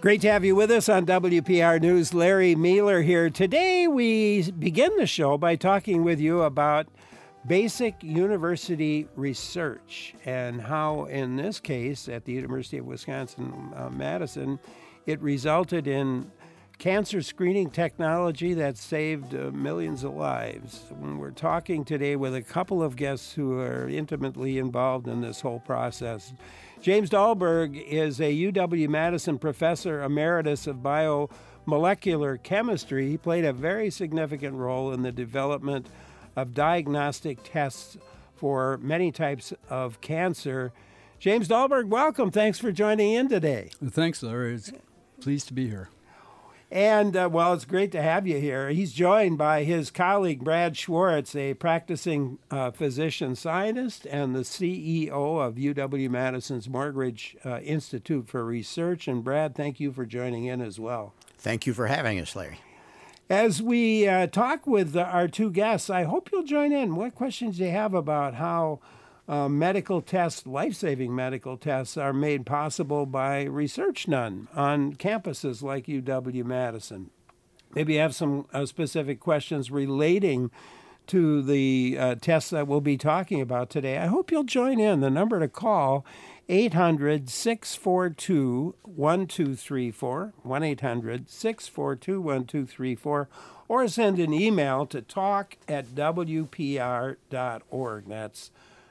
Great to have you with us on WPR News. Larry Mealer here. Today we begin the show by talking with you about basic university research and how, in this case, at the University of Wisconsin-Madison, it resulted in cancer screening technology that saved millions of lives. We're talking today with a couple of guests who are intimately involved in this whole process. James Dahlberg is a UW-Madison professor emeritus of biomolecular chemistry. He played a very significant role in the development of diagnostic tests for many types of cancer. James Dahlberg, welcome. Thanks for joining in today. Thanks, Larry. It's pleased to be here. And, well, it's great to have you here. He's joined by his colleague, Brad Schwartz, a practicing physician scientist and the CEO of UW-Madison's Morgridge Institute for Research. And, Brad, thank you for joining in as well. Thank you for having us, Larry. As we talk with our two guests, I hope you'll join in. What questions do you have about how medical tests, life-saving medical tests, are made possible by research done on campuses like UW-Madison? Maybe you have some specific questions relating to the tests that we'll be talking about today. I hope you'll join in. The number to call, 800-642-1234, 1-800-642-1234, or send an email to talk@wpr.org. That's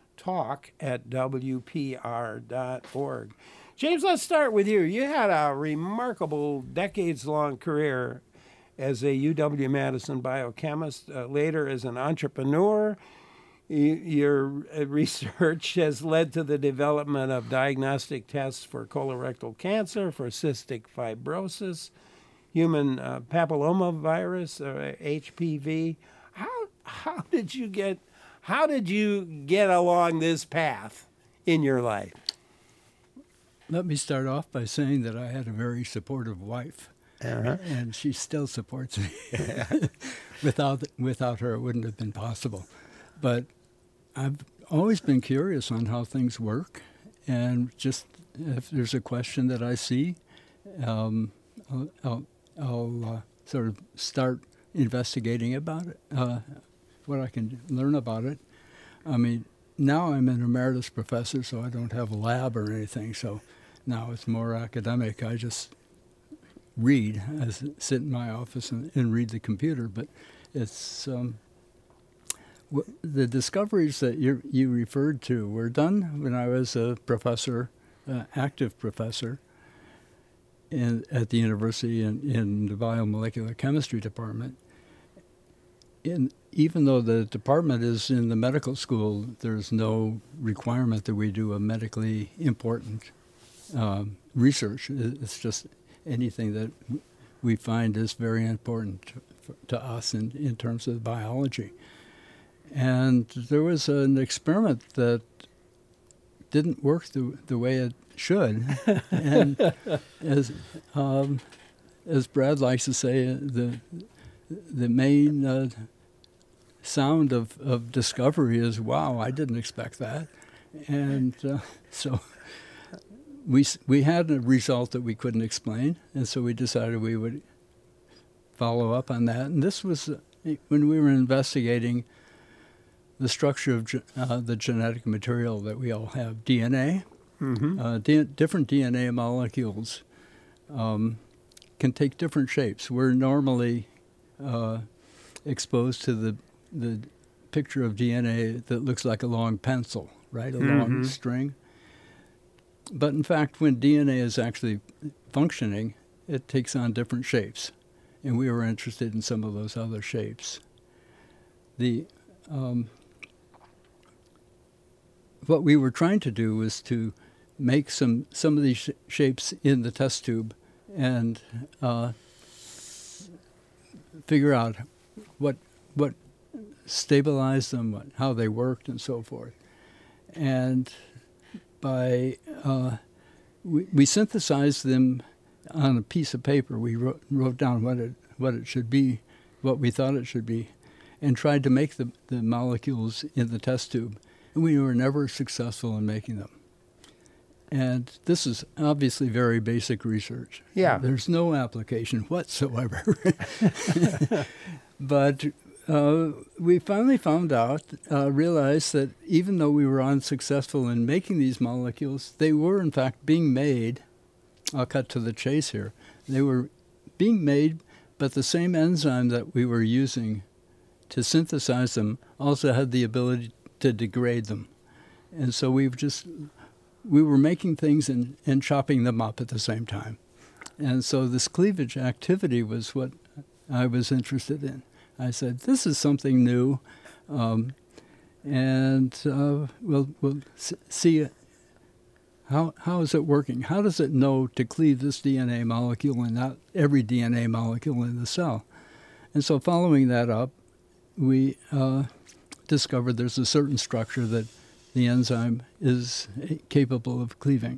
talk@wpr.org. James, let's start with you. You had a remarkable decades-long career as a UW-Madison biochemist, later as an entrepreneur. Your research has led to the development of diagnostic tests for colorectal cancer, for cystic fibrosis, human papillomavirus, or HPV. How did you get along this path in your life? Let me start off by saying that I had a very supportive wife, and she still supports me. Without her, it wouldn't have been possible. But I've always been curious on how things work, and just if there's a question that I see, I'll sort of start investigating about it. What I can learn about it. I mean, now I'm an emeritus professor, so I don't have a lab or anything, so now it's more academic. I just read, I sit in my office and read the computer, but it's the discoveries that you referred to were done when I was a professor, active professor at the university in the biomolecular chemistry department. Even though the department is in the medical school, there's no requirement that we do a medically important research. It's just anything that we find is very important to us in terms of biology. And there was an experiment that didn't work the way it should. And as Brad likes to say, the main sound of discovery is, wow, I didn't expect that. And so we had a result that we couldn't explain, and so we decided we would follow up on that. And this was when we were investigating the structure of the genetic material that we all have, DNA. Mm-hmm. Different DNA molecules can take different shapes. We're normally exposed to the picture of DNA that looks like a long pencil, right? A long string. But in fact, when DNA is actually functioning, it takes on different shapes. And we were interested in some of those other shapes. What we were trying to do was to make some of these shapes in the test tube and figure out what stabilized them, how they worked, and so forth. And by we synthesized them on a piece of paper. We wrote down what it should be, what we thought it should be, and tried to make the molecules in the test tube. And we were never successful in making them. And this is obviously very basic research. Yeah. There's no application whatsoever. But we finally found out, realized that even though we were unsuccessful in making these molecules, they were in fact being made. I'll cut to the chase here. They were being made, but the same enzyme that we were using to synthesize them also had the ability to degrade them. And so we were making things and chopping them up at the same time. And so this cleavage activity was what I was interested in. I said, this is something new, and we'll see how is it working? How does it know to cleave this DNA molecule and not every DNA molecule in the cell? And so following that up, we discovered there's a certain structure that the enzyme is capable of cleaving.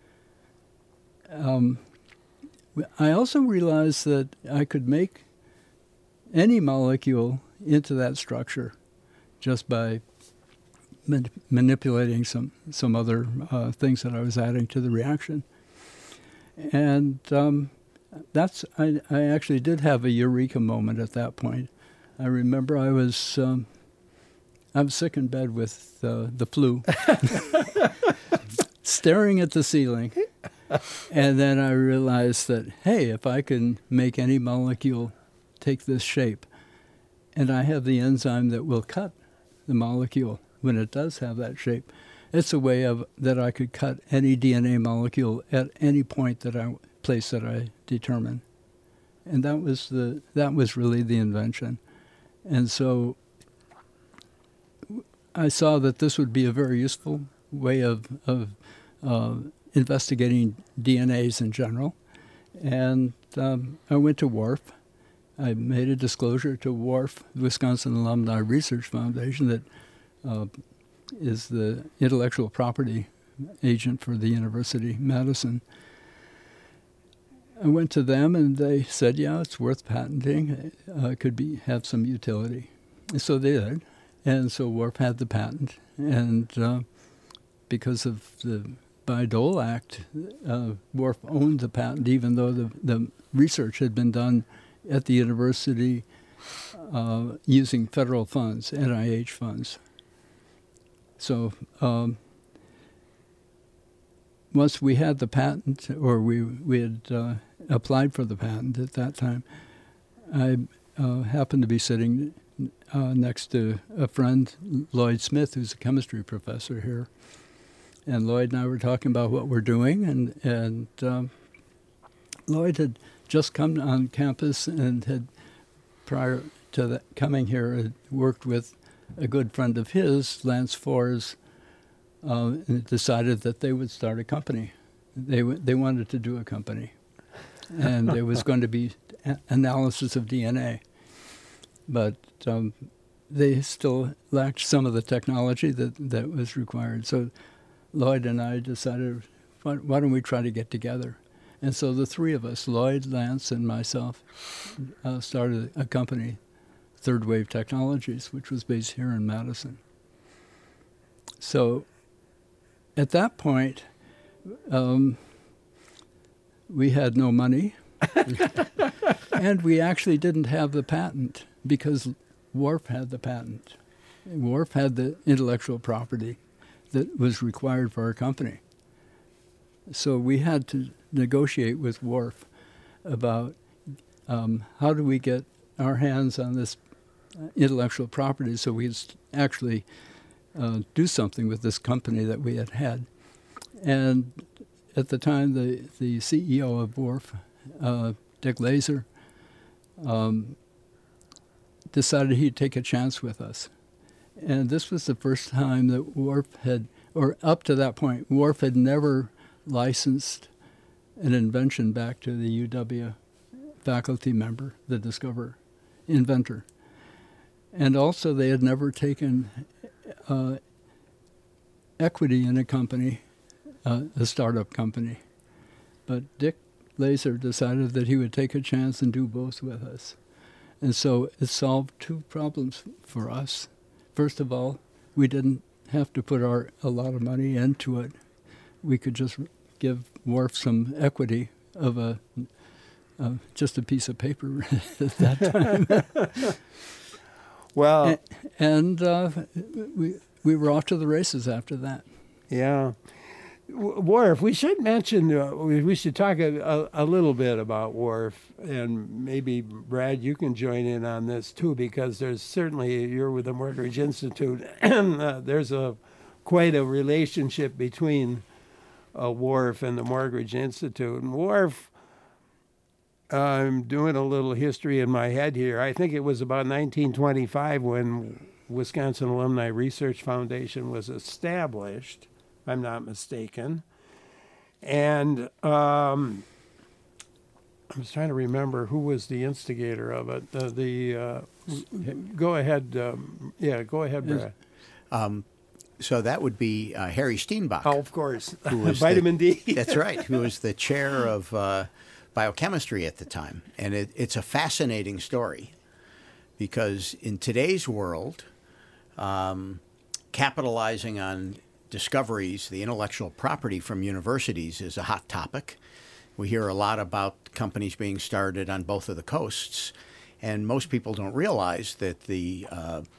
I also realized that I could make any molecule into that structure just by manipulating some other things that I was adding to the reaction. And I actually did have a eureka moment at that point. I remember I was sick in bed with the flu, staring at the ceiling, and then I realized that, hey, if I can make any molecule take this shape, and I have the enzyme that will cut the molecule when it does have that shape, it's a way that I could cut any DNA molecule at any point place that I determine, and that was really the invention. And so I saw that this would be a very useful way of investigating DNAs in general. And I went to WRF. I made a disclosure to WRF, the Wisconsin Alumni Research Foundation, that is the intellectual property agent for the University of Madison. I went to them and they said, yeah, it's worth patenting. It could have some utility. And so they did. And so WRF had the patent. And because of the Bayh-Dole Act, WRF owned the patent, even though the research had been done at the university using federal funds, NIH funds. So once we had the patent, or we had applied for the patent at that time, I happened to be sitting next to a friend, Lloyd Smith, who's a chemistry professor here. And Lloyd and I were talking about what we're doing, and Lloyd had just come on campus and had, prior to coming here, had worked with a good friend of his, Lance Fors, and decided that they would start a company. They wanted to do a company, and it was going to be analysis of DNA. But they still lacked some of the technology that was required. So Lloyd and I decided, why don't we try to get together? And so the three of us, Lloyd, Lance, and myself, started a company, Third Wave Technologies, which was based here in Madison. So at that point, we had no money, and we actually didn't have the patent because WRF had the patent. WRF had the intellectual property that was required for our company. So we had to negotiate with WRF about how do we get our hands on this intellectual property so we could actually do something with this company that we had had. And at the time, the CEO of WRF, Dick Laser, decided he'd take a chance with us. And this was the first time that WRF had, or up to that point, WRF had never licensed an invention back to the UW faculty member, the discoverer, inventor. And also they had never taken equity in a company, a startup company. But Dick Laser decided that he would take a chance and do both with us. And so it solved two problems for us. First of all, we didn't have to put a lot of money into it. we could just give Worf some equity of just a piece of paper at that time. Well, and we were off to the races after that. yeah. Worf, we should mention, we should talk a little bit about Worf, and maybe, Brad, you can join in on this too, because there's certainly, you're with the Morgridge Institute, and there's quite a relationship between Worf and the Morgridge Institute. And Worf, I'm doing a little history in my head here. I think it was about 1925 when Wisconsin Alumni Research Foundation was established, if I'm not mistaken. And I was trying to remember who was the instigator of it. Go ahead. Go ahead, Brad. So that would be Harry Steenbach. Oh, of course. Who was Vitamin D. That's right. Who was the chair of biochemistry at the time. And it's a fascinating story because in today's world, capitalizing on discoveries, the intellectual property from universities is a hot topic. We hear a lot about companies being started on both of the coasts, and most people don't realize that the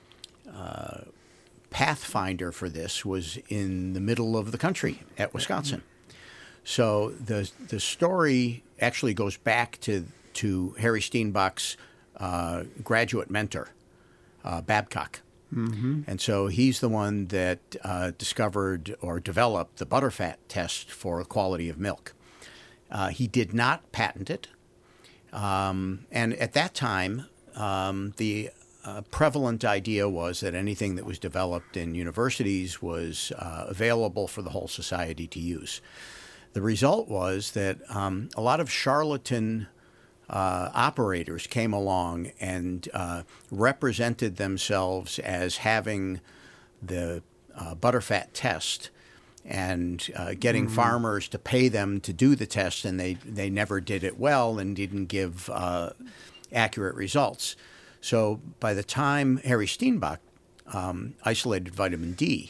pathfinder for this was in the middle of the country at Wisconsin. So the story actually goes back to Harry Steenbach's graduate mentor, Babcock. Mm-hmm. And so he's the one that discovered or developed the butterfat test for quality of milk. He did not patent it. And at that time, the prevalent idea was that anything that was developed in universities was available for the whole society to use. The result was that a lot of charlatan operators came along and represented themselves as having the butterfat test and getting farmers to pay them to do the test, and they never did it well and didn't give accurate results. So by the time Harry Steenbach isolated vitamin D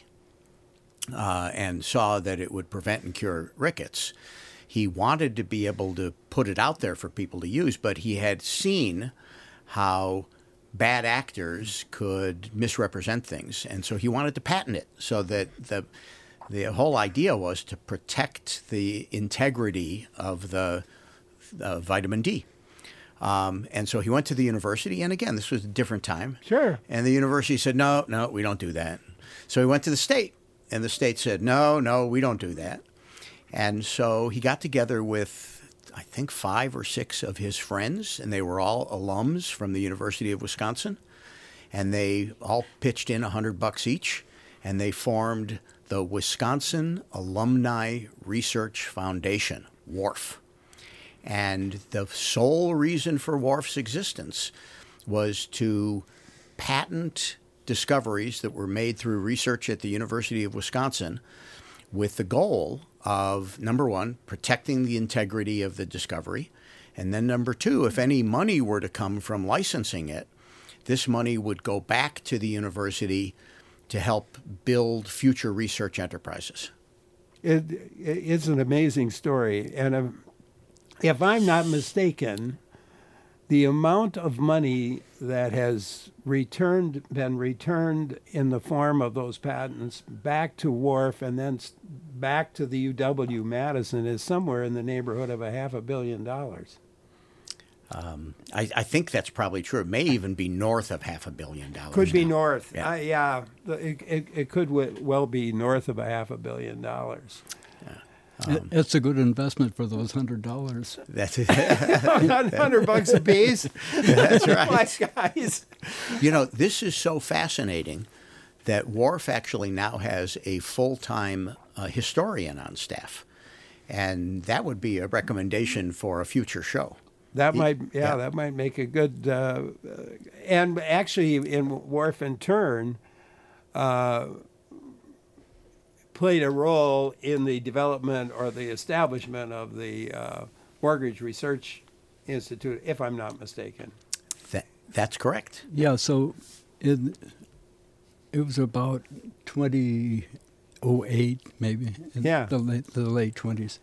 and saw that it would prevent and cure rickets, he wanted to be able to put it out there for people to use, but he had seen how bad actors could misrepresent things, and so he wanted to patent it so that the whole idea was to protect the integrity of the vitamin D. And so he went to the university, and again, this was a different time. Sure. And the university said, no, we don't do that. So he went to the state, and the state said, no, we don't do that. And so he got together with, I think, 5 or 6 of his friends, and they were all alums from the University of Wisconsin. And they all pitched in $100 each, and they formed the Wisconsin Alumni Research Foundation, WARF. And the sole reason for WARF's existence was to patent discoveries that were made through research at the University of Wisconsin with the goal of, number one, protecting the integrity of the discovery, and then number two, if any money were to come from licensing it, this money would go back to the university to help build future research enterprises. It's an amazing story, and if I'm not mistaken, the amount of money that has been returned in the form of those patents back to WARF and then back to the UW-Madison is somewhere in the neighborhood of $500 million. I think that's probably true. It may even be north of $500 million. Could be north. Yeah. It could well be north of $500 million. It's a good investment for those $100. That's it. $100 a piece. That's right. My guys. You know, this is so fascinating that WARF actually now has a full-time historian on staff, and that would be a recommendation for a future show. That might make a good. And actually, in WARF in turn, played a role in the development or the establishment of the Morgridge Research Institute, if I'm not mistaken. That's correct. Yeah, so it was about 20 08, maybe, in the late 20s.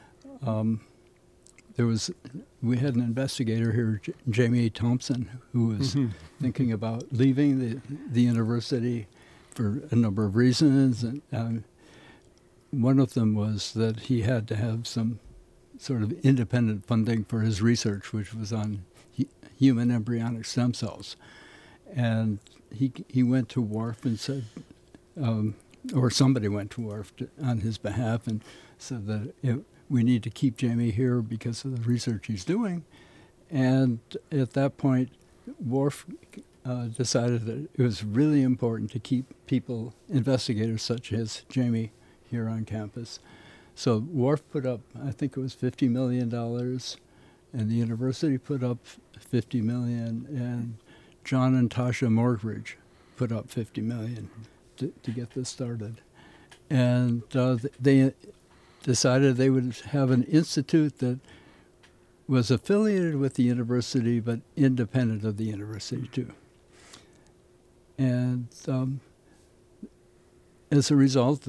We had an investigator here, Jamie Thompson, who was thinking about leaving the university for a number of reasons. And one of them was that he had to have some sort of independent funding for his research, which was on human embryonic stem cells. And he went to WARF and said, or somebody went to WARF on his behalf and said that we need to keep Jamie here because of the research he's doing. And at that point, WARF decided that it was really important to keep investigators such as Jamie, here on campus. So WARF put up, I think it was $50 million, and the university put up $50 million, and John and Tasha Morgridge put up $50 million to get this started. And they decided they would have an institute that was affiliated with the university but independent of the university too. And as a result,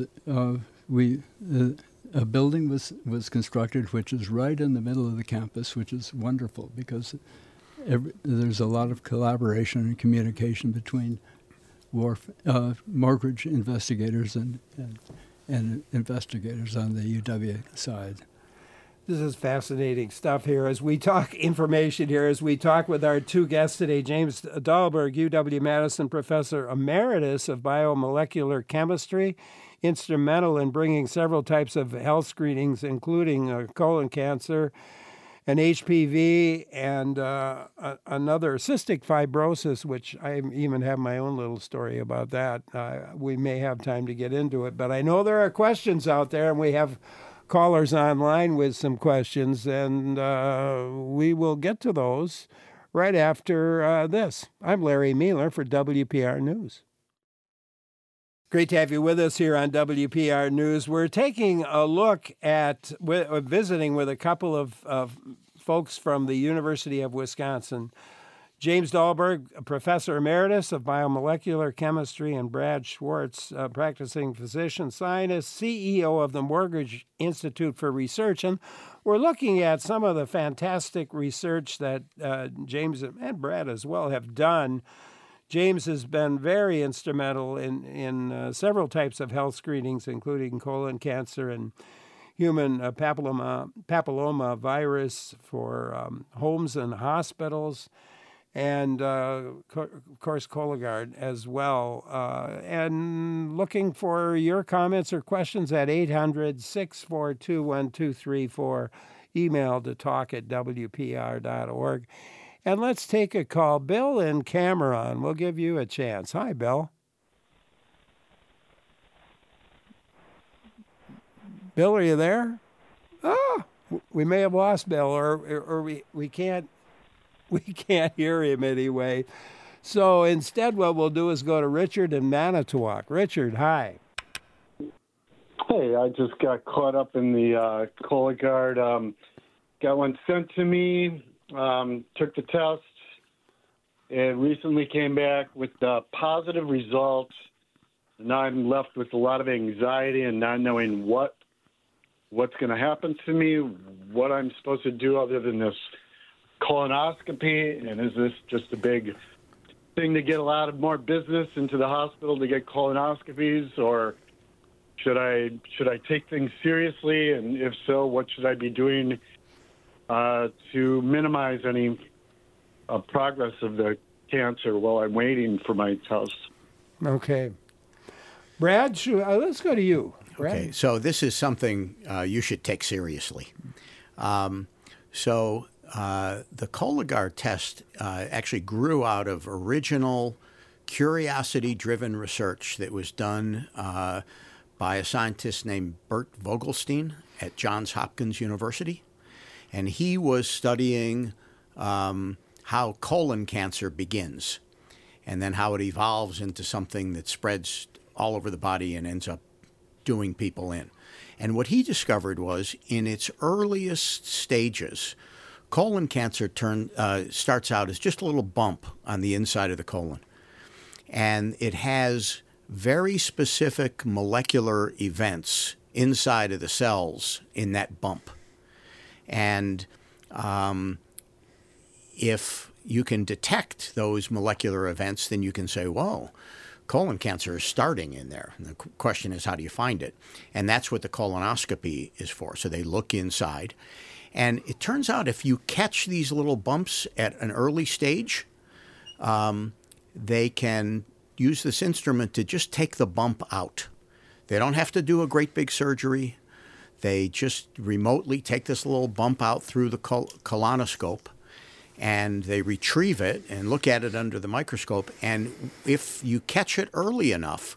a building was constructed, which is right in the middle of the campus, which is wonderful because there's a lot of collaboration and communication between Morgridge investigators and investigators on the UW side. This is fascinating stuff here as we talk information here, as we talk with our two guests today, James Dahlberg, UW-Madison Professor Emeritus of Biomolecular Chemistry, instrumental in bringing several types of health screenings, including colon cancer and HPV and another cystic fibrosis, which I even have my own little story about that. We may have time to get into it, but I know there are questions out there, and we have callers online with some questions, and we will get to those right after this. I'm Larry Mealer for WPR News. Great to have you with us here on WPR News. We're taking a look at visiting with a couple of folks from the University of Wisconsin. James Dahlberg, Professor Emeritus of Biomolecular Chemistry, and Brad Schwartz, practicing physician scientist, CEO of the Morgridge Institute for Research. And we're looking at some of the fantastic research that James and Brad as well have done. James has been very instrumental in several types of health screenings, including colon cancer and human papilloma virus for homes and hospitals, and, of course, Cologuard as well. And looking for your comments or questions at 800-642-1234, email to talk@wpr.org. And let's take a call. Bill in Cameron, we'll give you a chance. Hi, Bill. Bill, are you there? Oh, we may have lost Bill, or we can't hear him anyway. So instead, what we'll do is go to Richard in Manitowoc. Richard, hi. Hey, I just got caught up in the Cologuard. Got one sent to me. Took the test. It recently came back with positive results. Now I'm left with a lot of anxiety and not knowing what's going to happen to me, what I'm supposed to do other than this colonoscopy, and is this just a big thing to get a lot of more business into the hospital to get colonoscopies, or should I take things seriously, and if so, what should I be doing to minimize any progress of the cancer while I'm waiting for my test? Okay. Brad, let's go to you. Brad. Okay, so this is something you should take seriously. The Cologuard test actually grew out of original curiosity-driven research that was done by a scientist named Bert Vogelstein at Johns Hopkins University. And he was studying how colon cancer begins and then how it evolves into something that spreads all over the body and ends up doing people in. And what he discovered was in its earliest stages, colon cancer starts out as just a little bump on the inside of the colon. And it has very specific molecular events inside of the cells in that bump. And if you can detect those molecular events, then you can say, whoa, colon cancer is starting in there. And the question is, how do you find it? And that's what the colonoscopy is for. So they look inside. And it turns out if you catch these little bumps at an early stage, they can use this instrument to just take the bump out. They don't have to do a great big surgery. They just remotely take this little bump out through the colonoscope, and they retrieve it and look at it under the microscope. And if you catch it early enough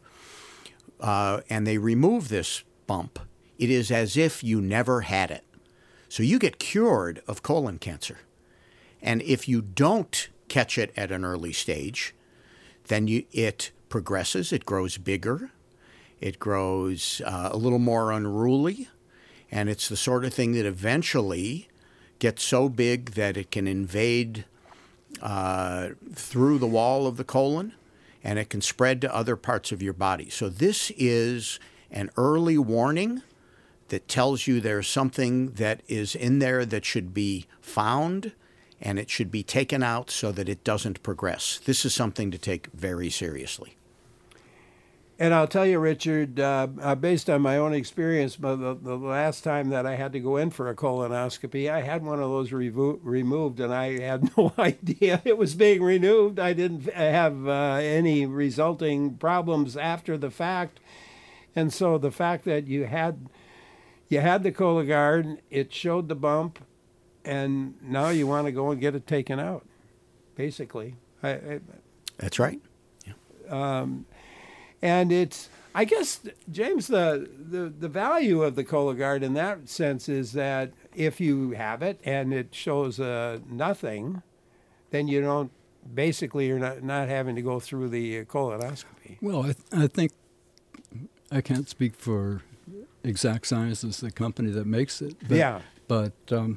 and they remove this bump, it is as if you never had it. So you get cured of colon cancer. And if you don't catch it at an early stage, then it progresses, it grows bigger, it grows a little more unruly, and it's the sort of thing that eventually gets so big that it can invade through the wall of the colon, and it can spread to other parts of your body. So this is an early warning that tells you there's something that is in there that should be found, and it should be taken out so that it doesn't progress. This is something to take very seriously. And I'll tell you, Richard, based on my own experience, the last time that I had to go in for a colonoscopy, I had one of those removed, and I had no idea it was being removed. I didn't have any resulting problems after the fact. And so the fact that you had the Cologuard, it showed the bump, and now you want to go and get it taken out, basically. That's right. Yeah. And it's, I guess, James, the value of the Cologuard in that sense is that if you have it and it shows nothing, then you don't, basically you're not having to go through the colonoscopy. Well, I think, I can't speak for Exact Sciences, the company that makes it. But, yeah. But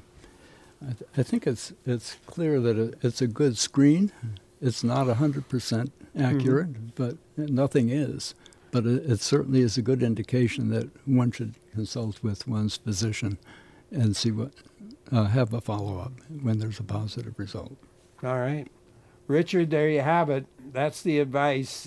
I think it's clear that it's a good screen. It's not 100% accurate, but nothing is. But it certainly is a good indication that one should consult with one's physician and see have a follow-up when there's a positive result. All right. Richard, there you have it. That's the advice.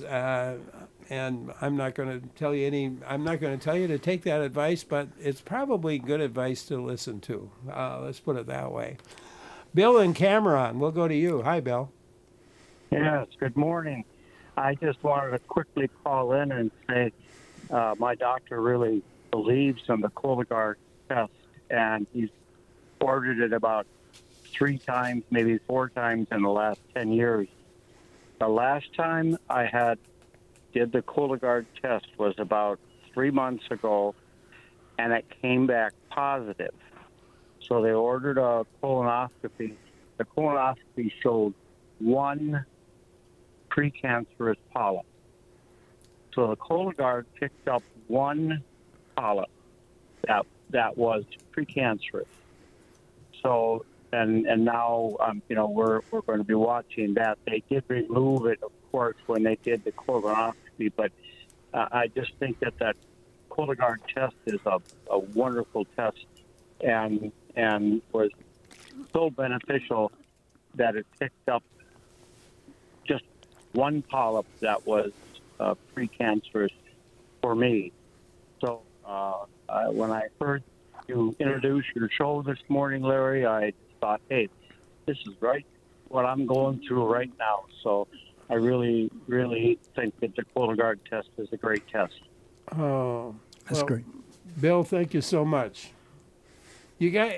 And I'm not going to tell you to take that advice, but it's probably good advice to listen to. Let's put it that way. Bill and Cameron, we'll go to you. Hi, Bill. Yes, good morning. I just wanted to quickly call in and say my doctor really believes in the Cologuard test, and he's ordered it about 3 times, maybe 4 times in the last 10 years. The last time I did the Cologuard test was about 3 months ago, and it came back positive. So they ordered a colonoscopy. The colonoscopy showed 1 precancerous polyp. So the Cologuard picked up 1 polyp that was precancerous. So and now we're going to be watching that. They did remove it, of course, when they did the colonoscopy, but I just think that Cologuard test is a wonderful test and was so beneficial that it picked up just 1 polyp that was precancerous for me. So when I heard you introduce your show this morning, Larry, I thought, hey, this is right what I'm going through right now. So I really, really think that the Cologuard test is a great test. Oh, that's great. Bill, thank you so much. You guys,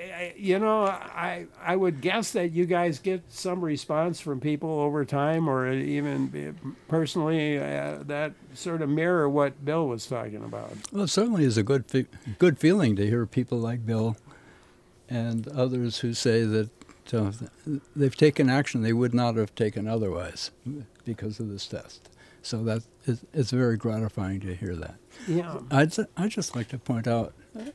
I would guess that you guys get some response from people over time, or even personally, that sort of mirror what Bill was talking about. Well, it certainly is a good feeling to hear people like Bill and others who say that they've taken action they would not have taken otherwise because of this test. So it's very gratifying to hear that. Yeah. I'd just like to point out,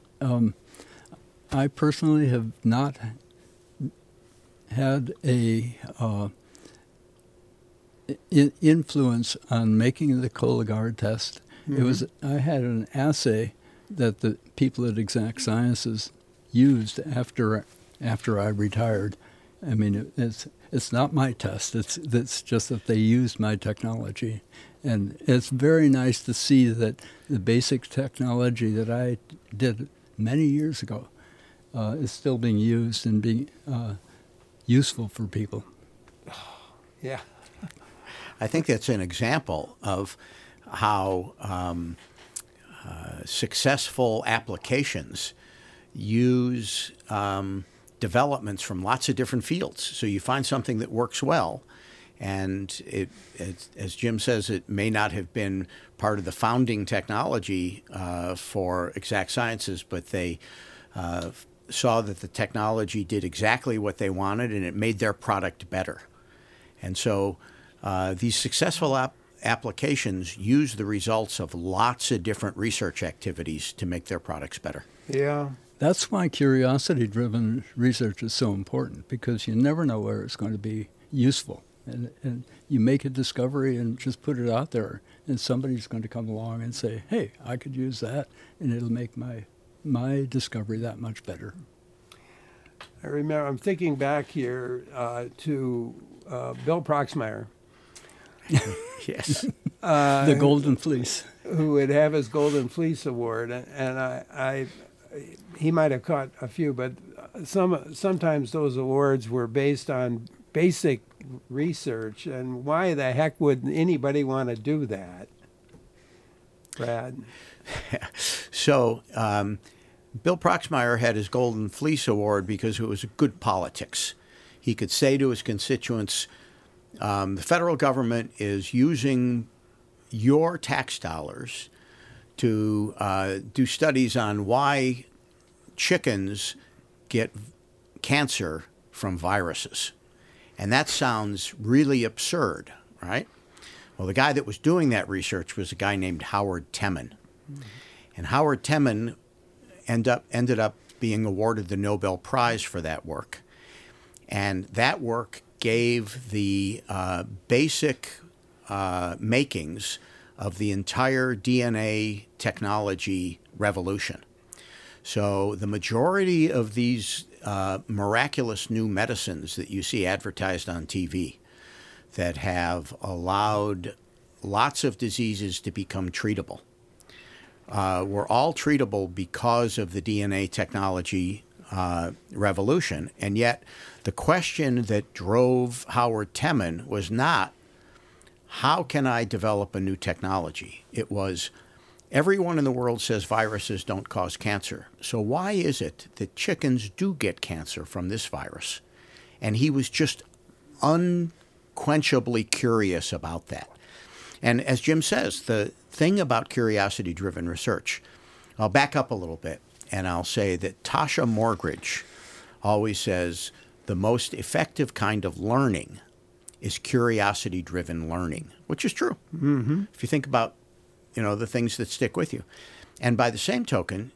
I personally have not had a influence on making the Cologuard test. I had an assay that the people at Exact Sciences used after I retired. I mean, it's not my test. It's just that they used my technology, and it's very nice to see that the basic technology that I did many years ago is still being used and being useful for people. Yeah. I think that's an example of how successful applications use developments from lots of different fields. So you find something that works well, and as Jim says, it may not have been part of the founding technology for Exact Sciences, but they saw that the technology did exactly what they wanted, and it made their product better. And so these successful applications use the results of lots of different research activities to make their products better. Yeah. That's why curiosity-driven research is so important, because you never know where it's going to be useful. And you make a discovery and just put it out there, and somebody's going to come along and say, hey, I could use that, and it'll make my discovery that much better. I remember, I'm thinking back here to Bill Proxmire. Yes. The Golden Fleece. Who would have his Golden Fleece Award. And he might have caught a few, but sometimes those awards were based on basic research. And why the heck would anybody want to do that, Brad? So Bill Proxmire had his Golden Fleece Award because it was good politics. He could say to his constituents, the federal government is using your tax dollars to do studies on why chickens get cancer from viruses. And that sounds really absurd, right? Well, the guy that was doing that research was a guy named Howard Temin. Mm-hmm. And Howard Temin ended up being awarded the Nobel Prize for that work. And that work gave the basic makings of the entire DNA technology revolution. So the majority of these miraculous new medicines that you see advertised on TV that have allowed lots of diseases to become treatable were all treatable because of the DNA technology revolution. And yet the question that drove Howard Temin was not, how can I develop a new technology? It was, everyone in the world says viruses don't cause cancer. So why is it that chickens do get cancer from this virus? And he was just unquenchably curious about that. And as Jim says, the thing about curiosity-driven research, I'll back up a little bit and I'll say that Tasha Morgridge always says the most effective kind of learning is curiosity-driven learning, which is true. Mm-hmm. If you think about, the things that stick with you. And by the same token,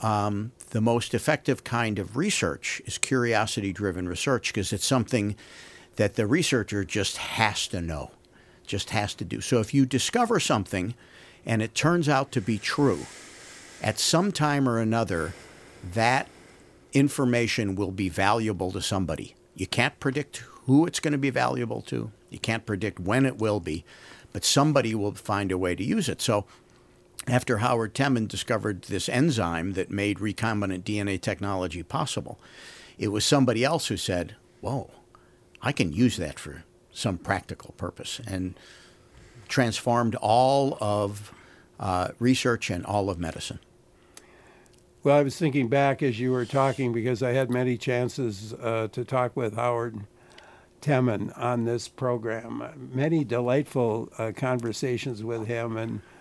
the most effective kind of research is curiosity-driven research, because it's something that the researcher just has to know, just has to do. So if you discover something and it turns out to be true, at some time or another, that information will be valuable to somebody. You can't predict who it's going to be valuable to. You can't predict when it will be, but somebody will find a way to use it. So after Howard Temin discovered this enzyme that made recombinant DNA technology possible, it was somebody else who said, whoa, I can use that for some practical purpose, and transformed all of research and all of medicine. Well, I was thinking back as you were talking, because I had many chances to talk with Howard Temin on this program. Many delightful conversations with him.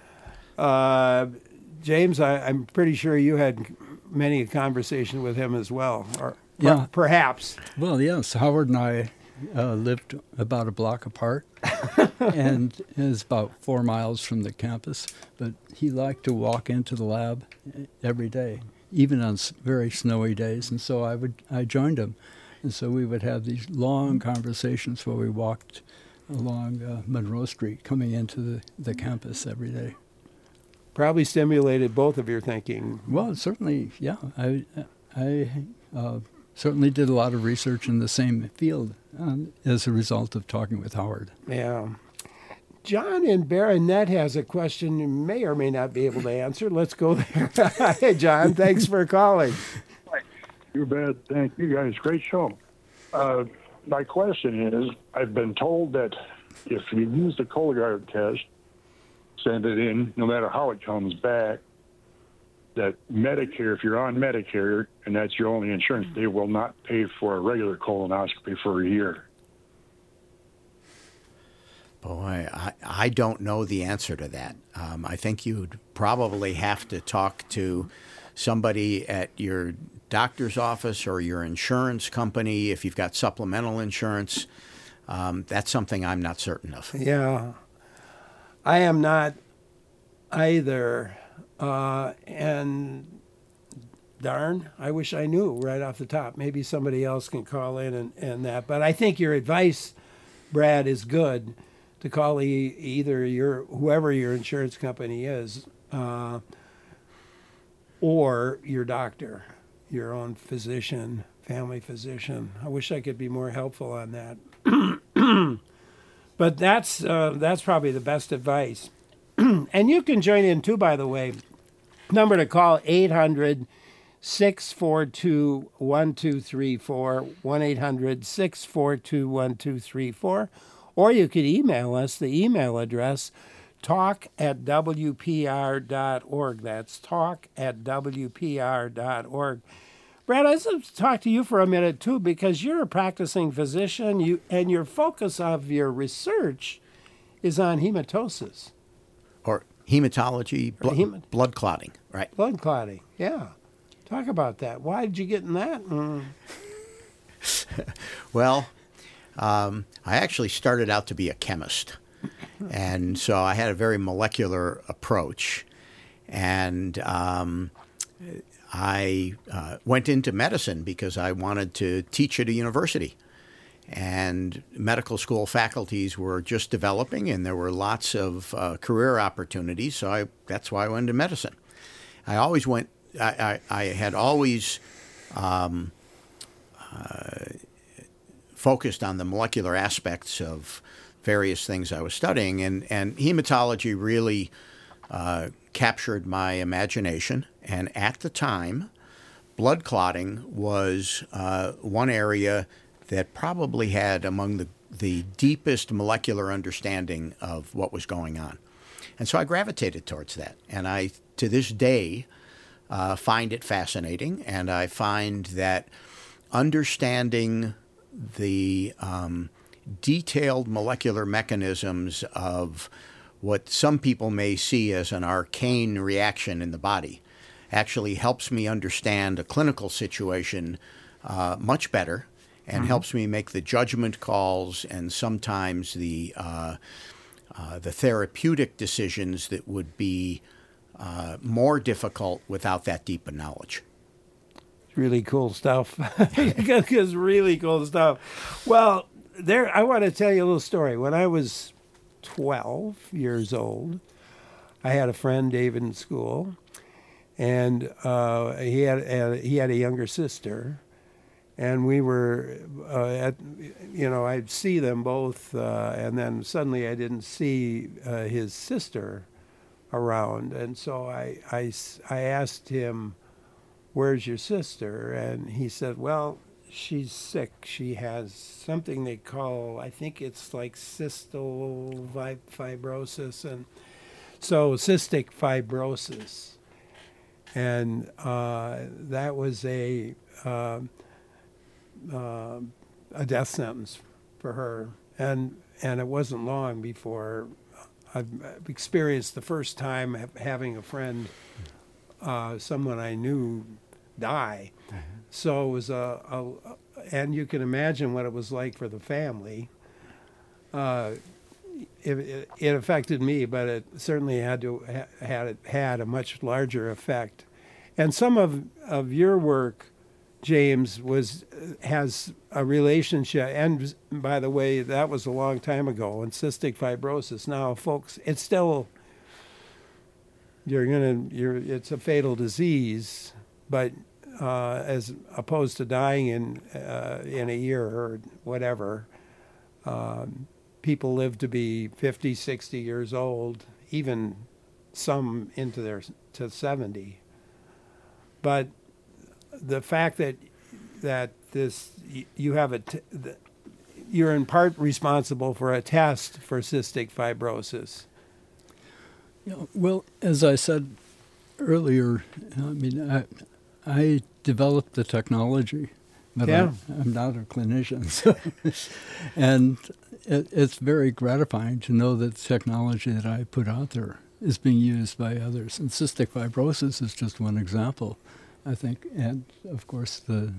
And James, I'm pretty sure you had many conversations with him as well, or yeah, perhaps. Well, yes, Howard and I lived about a block apart, and it was about 4 miles from the campus. But he liked to walk into the lab every day, even on very snowy days. And so I joined him, and so we would have these long conversations where we walked along Monroe Street coming into the campus every day. Probably stimulated both of your thinking. Well, certainly, yeah. I certainly did a lot of research in the same field as a result of talking with Howard. Yeah. John in Baronet has a question you may or may not be able to answer. Let's go there. Hey, John, thanks for calling. You bet. Thank you, guys. Great show. My question is, I've been told that if you use the Cologuard test, send it in, no matter how it comes back, that Medicare, if you're on Medicare and that's your only insurance, they will not pay for a regular colonoscopy for a year. Boy, I don't know the answer to that. I think you'd probably have to talk to somebody at your doctor's office or your insurance company if you've got supplemental insurance. That's something I'm not certain of. Yeah. I am not either. And darn, I wish I knew right off the top. Maybe somebody else can call in and that. But I think your advice, Brad, is good, to call either whoever your insurance company is or your doctor, your own physician, family physician. I wish I could be more helpful on that. But that's probably the best advice. And you can join in too, by the way. Number to call, 800-642-1234, 1-800-642-1234. Or you could email us. The email address, talk@wpr.org. That's talk@wpr.org. Brad, I'd like to talk to you for a minute, too, because you're a practicing physician, and your focus of your research is on hematosis. Or hematology, blood clotting, right? Blood clotting, yeah. Talk about that. Why did you get in that? Well, I actually started out to be a chemist. And so I had a very molecular approach. And I went into medicine because I wanted to teach at a university. And medical school faculties were just developing, and there were lots of career opportunities. So that's why I went into medicine. I had always focused on the molecular aspects of various things I was studying, and hematology really captured my imagination. And at the time, blood clotting was one area that probably had among the deepest molecular understanding of what was going on. And so I gravitated towards that. And I, to this day, find it fascinating. And I find that understanding the detailed molecular mechanisms of what some people may see as an arcane reaction in the body actually helps me understand a clinical situation much better, and helps me make the judgment calls and sometimes the therapeutic decisions that would be more difficult without that deep of knowledge. Really cool stuff. It's really cool stuff. Well, I want to tell you a little story. When I was 12 years old, I had a friend, David, in school, and he had a younger sister. And we were I'd see them both, and then suddenly I didn't see his sister around. And so I asked him, "Where's your sister?" And he said, "Well, she's sick. She has something they call, I think it's like cystal fibrosis, and so cystic fibrosis." And that was a death sentence for her, and it wasn't long before I've experienced the first time having a friend, someone I knew, die. So it was and you can imagine what it was like for the family. It affected me, but it certainly had a much larger effect. And some of your work James has a relationship, and by the way, that was a long time ago. And cystic fibrosis, now, folks, it's still it's a fatal disease, but as opposed to dying in a year or whatever, people live to be 50, 60 years old, even some into to 70. But the fact that you have you're in part responsible for a test for cystic fibrosis. Yeah, well, as I said earlier, I mean, I developed the technology, but I'm not a clinician. So and it's very gratifying to know that the technology that I put out there is being used by others. And cystic fibrosis is just one example, I think. And, of course, the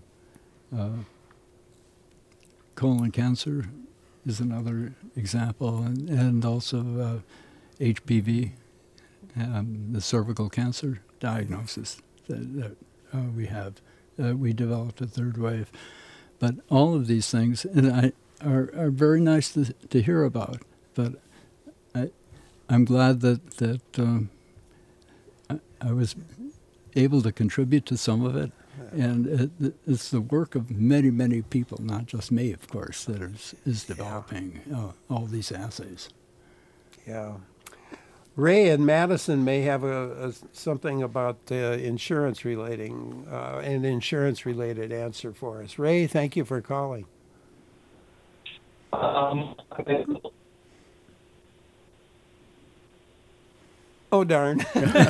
colon cancer is another example, and also HPV, the cervical cancer diagnosis that we have. We developed a third wave. But all of these things are very nice to hear about. But I'm glad that I was able to contribute to some of it. And it's the work of many, many people, not just me, of course, that is developing all these assays. Yeah. Ray in Madison may have something about insurance relating, an insurance-related answer for us. Ray, thank you for calling. Oh, darn.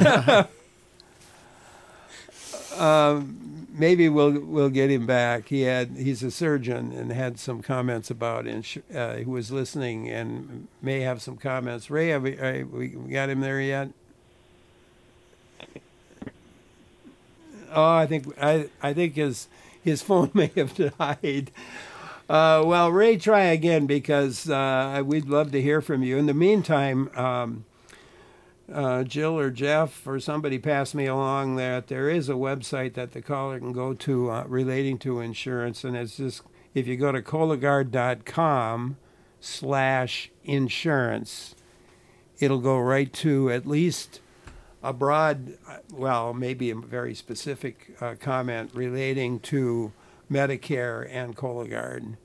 Maybe we'll get him back. He's a surgeon and had some comments about he was listening and may have some comments. Ray, have we got him there yet? Oh, I think his phone may have died. Well, Ray, try again because we'd love to hear from you. In the meantime, Jill or Jeff or somebody passed me along that there is a website that the caller can go to relating to insurance, and it's just, if you go to cologuard.com/insurance, it'll go right to at least a broad, well, maybe a very specific comment relating to Medicare and Cologuard.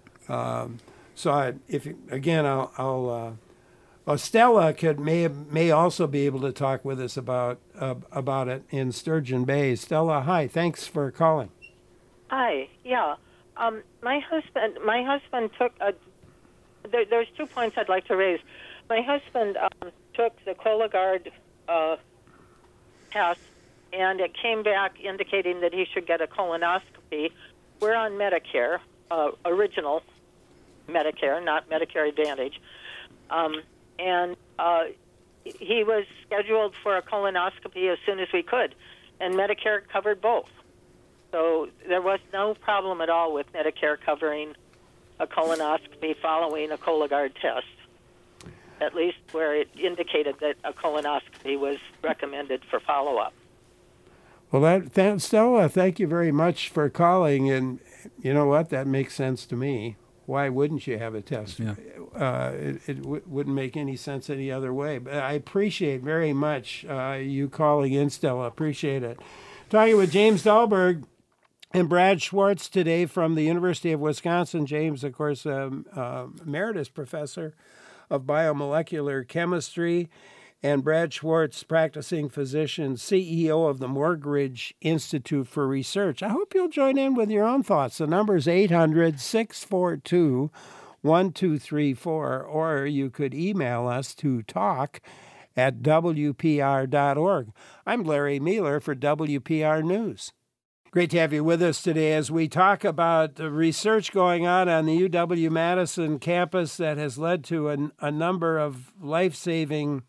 So Stella may also be able to talk with us about it in Sturgeon Bay. Stella, hi. Thanks for calling. Hi. Yeah. My husband took there's 2 points I'd like to raise. My husband took the Cologuard test, and it came back indicating that he should get a colonoscopy. We're on Medicare, original Medicare, not Medicare Advantage. And he was scheduled for a colonoscopy as soon as we could, and Medicare covered both. So there was no problem at all with Medicare covering a colonoscopy following a Cologuard test, at least where it indicated that a colonoscopy was recommended for follow-up. Well, Stella, thank you very much for calling, and you know what? That makes sense to me. Why wouldn't you have a test? Yeah. It wouldn't make any sense any other way. But I appreciate very much you calling in, Stella. Appreciate it. Talking with James Dahlberg and Brad Schwartz today from the University of Wisconsin. James, of course, emeritus professor of biomolecular chemistry, and Brad Schwartz, practicing physician, CEO of the Morgridge Institute for Research. I hope you'll join in with your own thoughts. The number is 800-642-1234, or you could email us to talk@wpr.org. I'm Larry Mueller for WPR News. Great to have you with us today as we talk about the research going on the UW-Madison campus that has led to a number of life-saving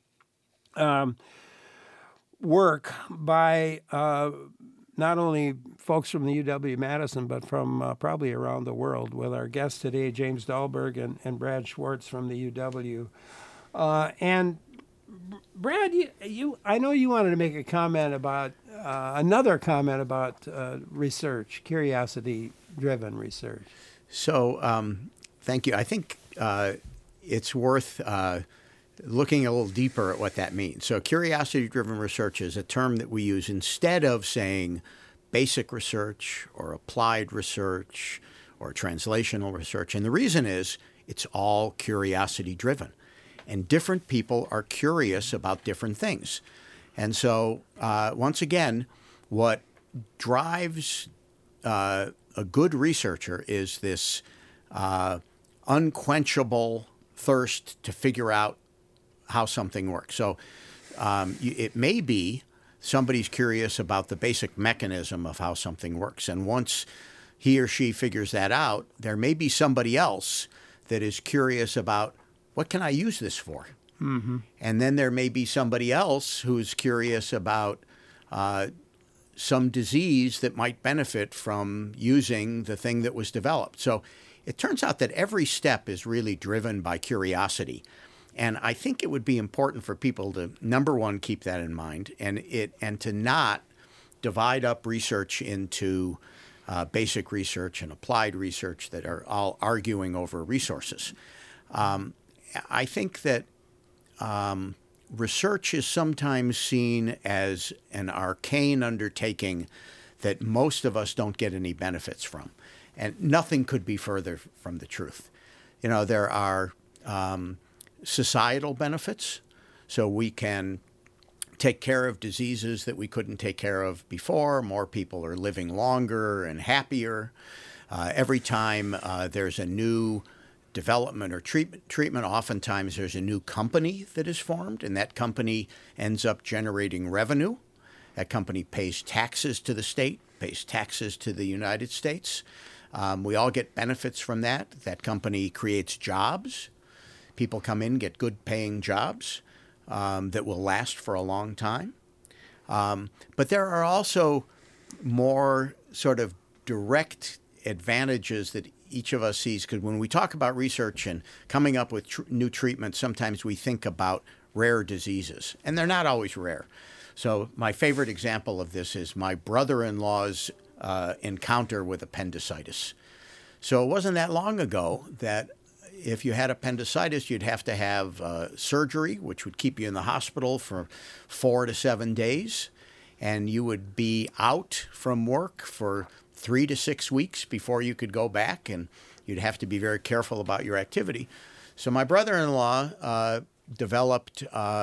work by not only folks from the UW-Madison, but from probably around the world, with our guests today, James Dahlberg and Brad Schwartz from the UW. And Brad, I know you wanted to make a comment about another comment about research, curiosity-driven research. So, thank you. I think it's worth looking a little deeper at what that means. So, curiosity-driven research is a term that we use instead of saying basic research or applied research or translational research. And the reason is it's all curiosity-driven. And different people are curious about different things. And so, once again, what drives a good researcher is this unquenchable thirst to figure out how something works. So it may be somebody's curious about the basic mechanism of how something works. And once he or she figures that out, there may be somebody else that is curious about, what can I use this for? Mm-hmm. And then there may be somebody else who's curious about some disease that might benefit from using the thing that was developed. So it turns out that every step is really driven by curiosity. And I think it would be important for people to, number one, keep that in mind, and to not divide up research into basic research and applied research that are all arguing over resources. I think that research is sometimes seen as an arcane undertaking that most of us don't get any benefits from. And nothing could be further from the truth. You know, there are societal benefits. So we can take care of diseases that we couldn't take care of before. More people are living longer and happier. Every time there's a new development or treatment, oftentimes there's a new company that is formed, and that company ends up generating revenue. That company pays taxes to the state, pays taxes to the United States. We all get benefits from that. That company creates jobs. People come in, get good paying jobs that will last for a long time. But there are also more sort of direct advantages that each of us sees, because when we talk about research and coming up with new treatments, sometimes we think about rare diseases, and they're not always rare. So my favorite example of this is my brother-in-law's encounter with appendicitis. So it wasn't that long ago that if you had appendicitis, you'd have to have surgery, which would keep you in the hospital for 4 to 7 days, and you would be out from work for 3 to 6 weeks before you could go back, and you'd have to be very careful about your activity. So my brother-in-law developed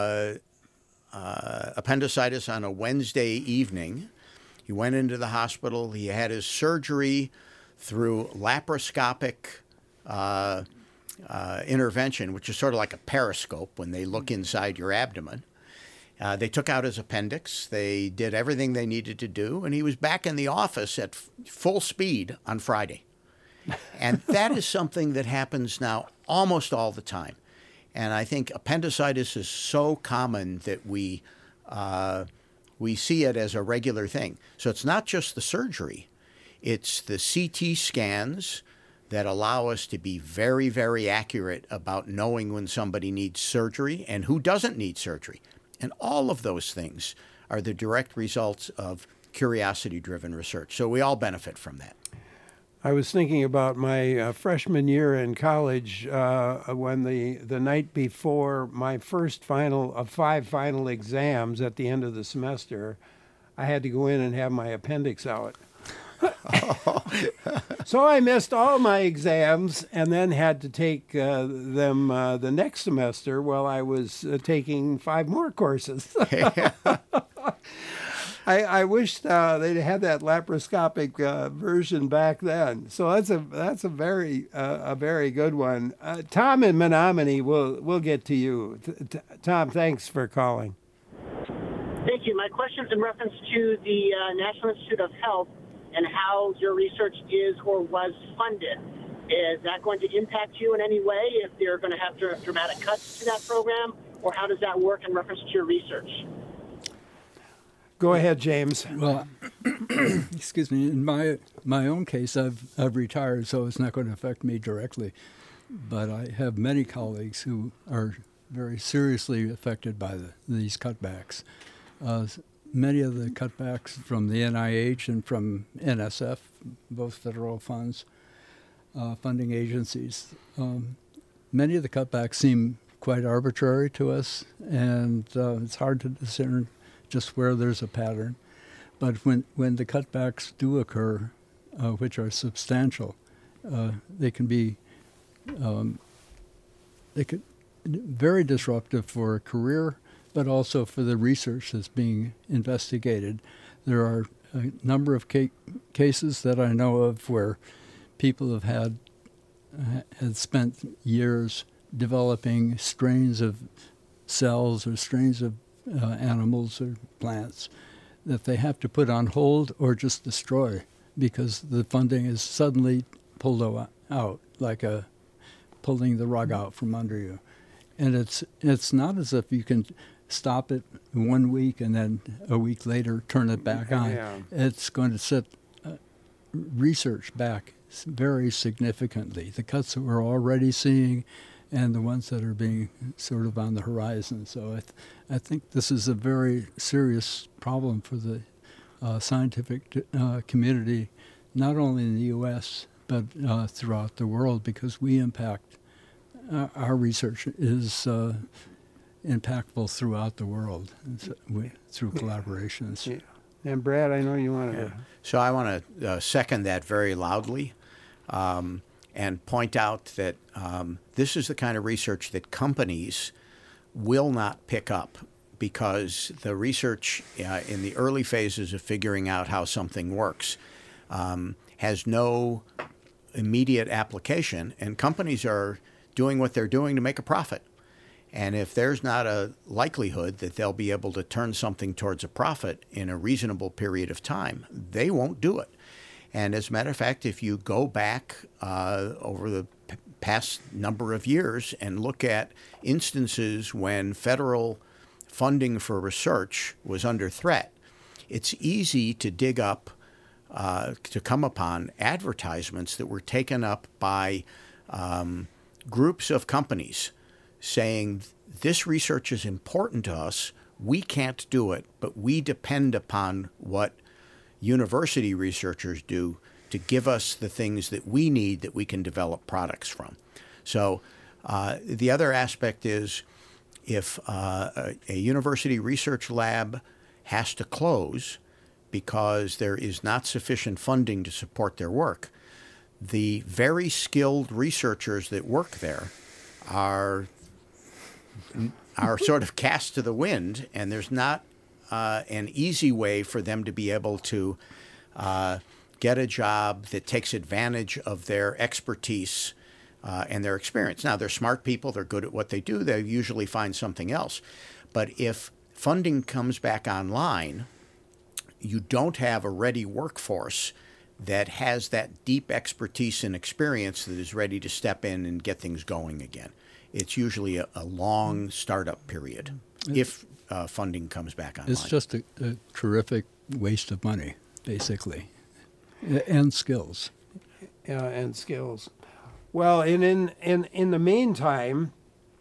appendicitis on a Wednesday evening. He went into the hospital. He had his surgery through laparoscopic intervention, which is sort of like a periscope when they look inside your abdomen. They took out his appendix. They did everything they needed to do, and he was back in the office at full speed on Friday. And that is something that happens now almost all the time. And I think appendicitis is so common that we see it as a regular thing. So it's not just the surgery. It's the CT scans that allow us to be very, very accurate about knowing when somebody needs surgery and who doesn't need surgery. And all of those things are the direct results of curiosity-driven research. So we all benefit from that. I was thinking about my freshman year in college when the night before my first final of 5 final exams at the end of the semester, I had to go in and have my appendix out. So I missed all my exams and then had to take them the next semester while I was taking 5 more courses. I wish they'd had that laparoscopic version back then. So that's a very good one. Tom in Menominee, we'll get to you. Tom, thanks for calling. Thank you. My question is in reference to the National Institute of Health and how your research is or was funded. Is that going to impact you in any way if they're going to have dramatic cuts to that program, or how does that work in reference to your research? Go ahead, James. Well, excuse me. In my own case, I've retired, so it's not going to affect me directly. But I have many colleagues who are very seriously affected by these cutbacks. Many of the cutbacks from the NIH and from NSF, both federal funds, funding agencies, many of the cutbacks seem quite arbitrary to us, and it's hard to discern just where there's a pattern. But when the cutbacks do occur, which are substantial, they can be very disruptive for a career, but also for the research that's being investigated. There are a number of cases that I know of where people have had spent years developing strains of cells or strains of animals or plants that they have to put on hold or just destroy because the funding is suddenly pulled out, like pulling the rug out from under you. And it's not as if you can stop it 1 week and then a week later turn it back on. Yeah. It's going to set research back very significantly. The cuts that we're already seeing and the ones that are being sort of on the horizon. So I think this is a very serious problem for the scientific community, not only in the U.S., but throughout the world, because we impact, our research is impactful throughout the world through collaborations. Yeah. And Brad, I know you want to... So I want to second that very loudly. And point out that this is the kind of research that companies will not pick up because the research in the early phases of figuring out how something works has no immediate application, and companies are doing what they're doing to make a profit. And if there's not a likelihood that they'll be able to turn something towards a profit in a reasonable period of time, they won't do it. And as a matter of fact, if you go back over the past number of years and look at instances when federal funding for research was under threat, it's easy to dig up, to come upon advertisements that were taken up by groups of companies saying, this research is important to us, we can't do it, but we depend upon what university researchers do to give us the things that we need that we can develop products from. So the other aspect is if a university research lab has to close because there is not sufficient funding to support their work, the very skilled researchers that work there are sort of cast to the wind, and there's not an easy way for them to be able to get a job that takes advantage of their expertise and their experience. Now, they're smart people. They're good at what they do. They usually find something else. But if funding comes back online, you don't have a ready workforce that has that deep expertise and experience that is ready to step in and get things going again. It's usually a long startup period if funding comes back online. It's just a terrific waste of money, basically, and skills. And skills. Well, and in the meantime,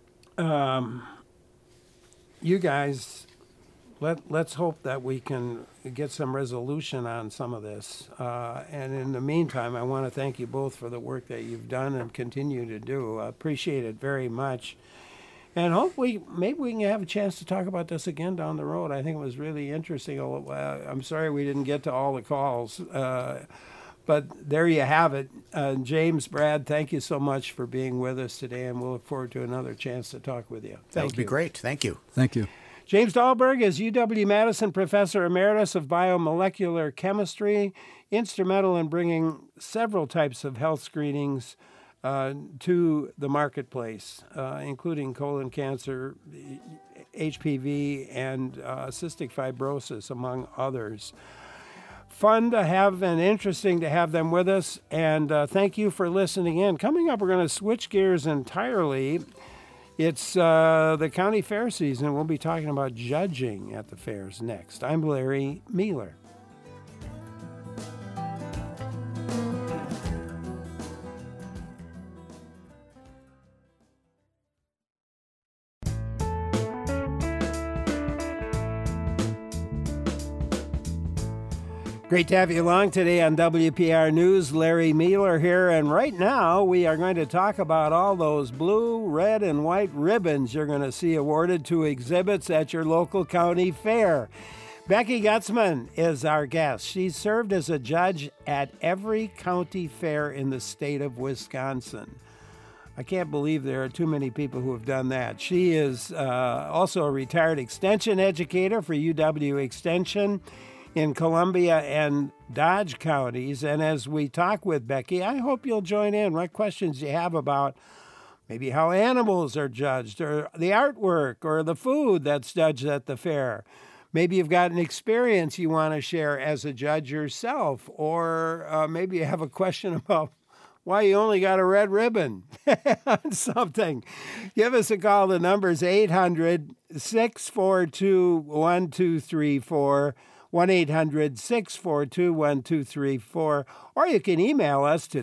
you guys, let's hope that we can get some resolution on some of this. And in the meantime, I want to thank you both for the work that you've done and continue to do. I appreciate it very much. And hopefully, maybe we can have a chance to talk about this again down the road. I think it was really interesting. I'm sorry we didn't get to all the calls. But there you have it. James, Brad, thank you so much for being with us today, and we'll look forward to another chance to talk with you. That would be great. Thank you. Thank you. James Dahlberg is UW-Madison Professor Emeritus of Biomolecular Chemistry, instrumental in bringing several types of health screenings to the marketplace, including colon cancer, HPV, and cystic fibrosis, among others. Fun to have and interesting to have them with us, and thank you for listening in. Coming up, we're going to switch gears entirely. It's the county fair season. We'll be talking about judging at the fairs next. I'm Larry Mueller. Great to have you along today on WPR News. Larry Mealer here, and right now we are going to talk about all those blue, red, and white ribbons you're going to see awarded to exhibits at your local county fair. Becky Gutzman is our guest. She's served as a judge at every county fair in the state of Wisconsin. I can't believe there are too many people who have done that. She is also a retired extension educator for UW Extension in Columbia and Dodge counties. And as we talk with Becky, I hope you'll join in. What questions you have about maybe how animals are judged, or the artwork, or the food that's judged at the fair. Maybe you've got an experience you want to share as a judge yourself, or maybe you have a question about why you only got a red ribbon on something. Give us a call. The number's 800-642-1234, 1-800-642-1234, or you can email us to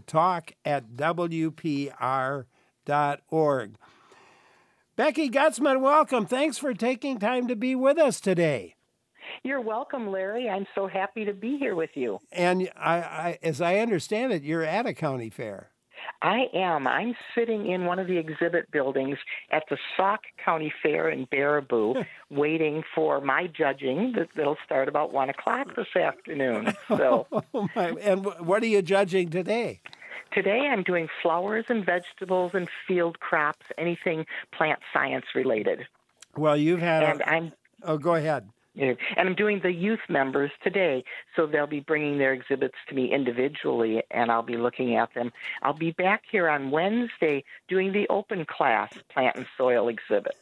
talk@wpr.org. Becky Gutzman, welcome. Thanks for taking time to be with us today. You're welcome, Larry. I'm so happy to be here with you. And as I understand it, you're at a county fair. I am. I'm sitting in one of the exhibit buildings at the Sauk County Fair in Baraboo, waiting for my judging that'll start about 1 o'clock this afternoon. So, And what are you judging today? Today I'm doing flowers and vegetables and field crops, anything plant science related. Well, you've had And go ahead. And I'm doing the youth members today, so they'll be bringing their exhibits to me individually, and I'll be looking at them. I'll be back here on Wednesday doing the open class plant and soil exhibits.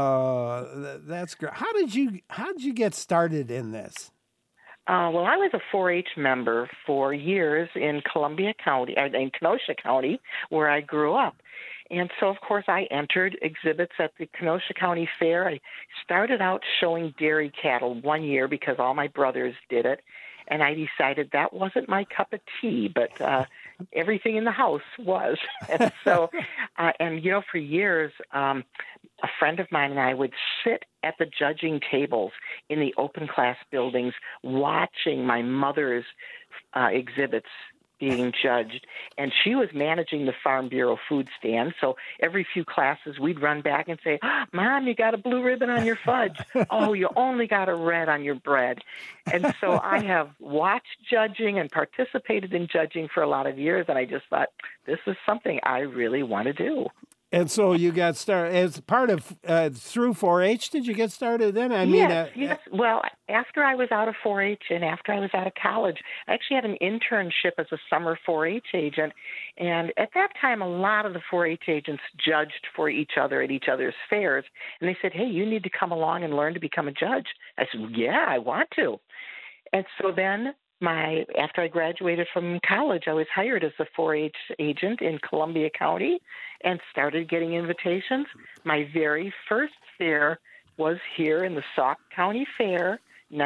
That's great. How did you get started in this? Well, I was a 4-H member for years in Columbia County, in Kenosha County, where I grew up. And so, of course, I entered exhibits at the Kenosha County Fair. I started out showing dairy cattle one year because all my brothers did it. And I decided that wasn't my cup of tea, but everything in the house was. And so, for years, a friend of mine and I would sit at the judging tables in the open class buildings watching my mother's exhibits being judged, and she was managing the Farm Bureau food stand. So every few classes, we'd run back and say, "Mom, you got a blue ribbon on your fudge. Oh, you only got a red on your bread." And so I have watched judging and participated in judging for a lot of years, and I just thought, this is something I really want to do. And so you got started as part of through 4-H. Did you get started then? Yes. Well, after I was out of 4-H and after I was out of college, I actually had an internship as a summer 4-H agent. And at that time, a lot of the 4-H agents judged for each other at each other's fairs. And they said, "Hey, you need to come along and learn to become a judge." I said, "Yeah, I want to." And so then after I graduated from college, I was hired as a 4-H agent in Columbia County and started getting invitations. My very first fair was here in the Sauk County Fair,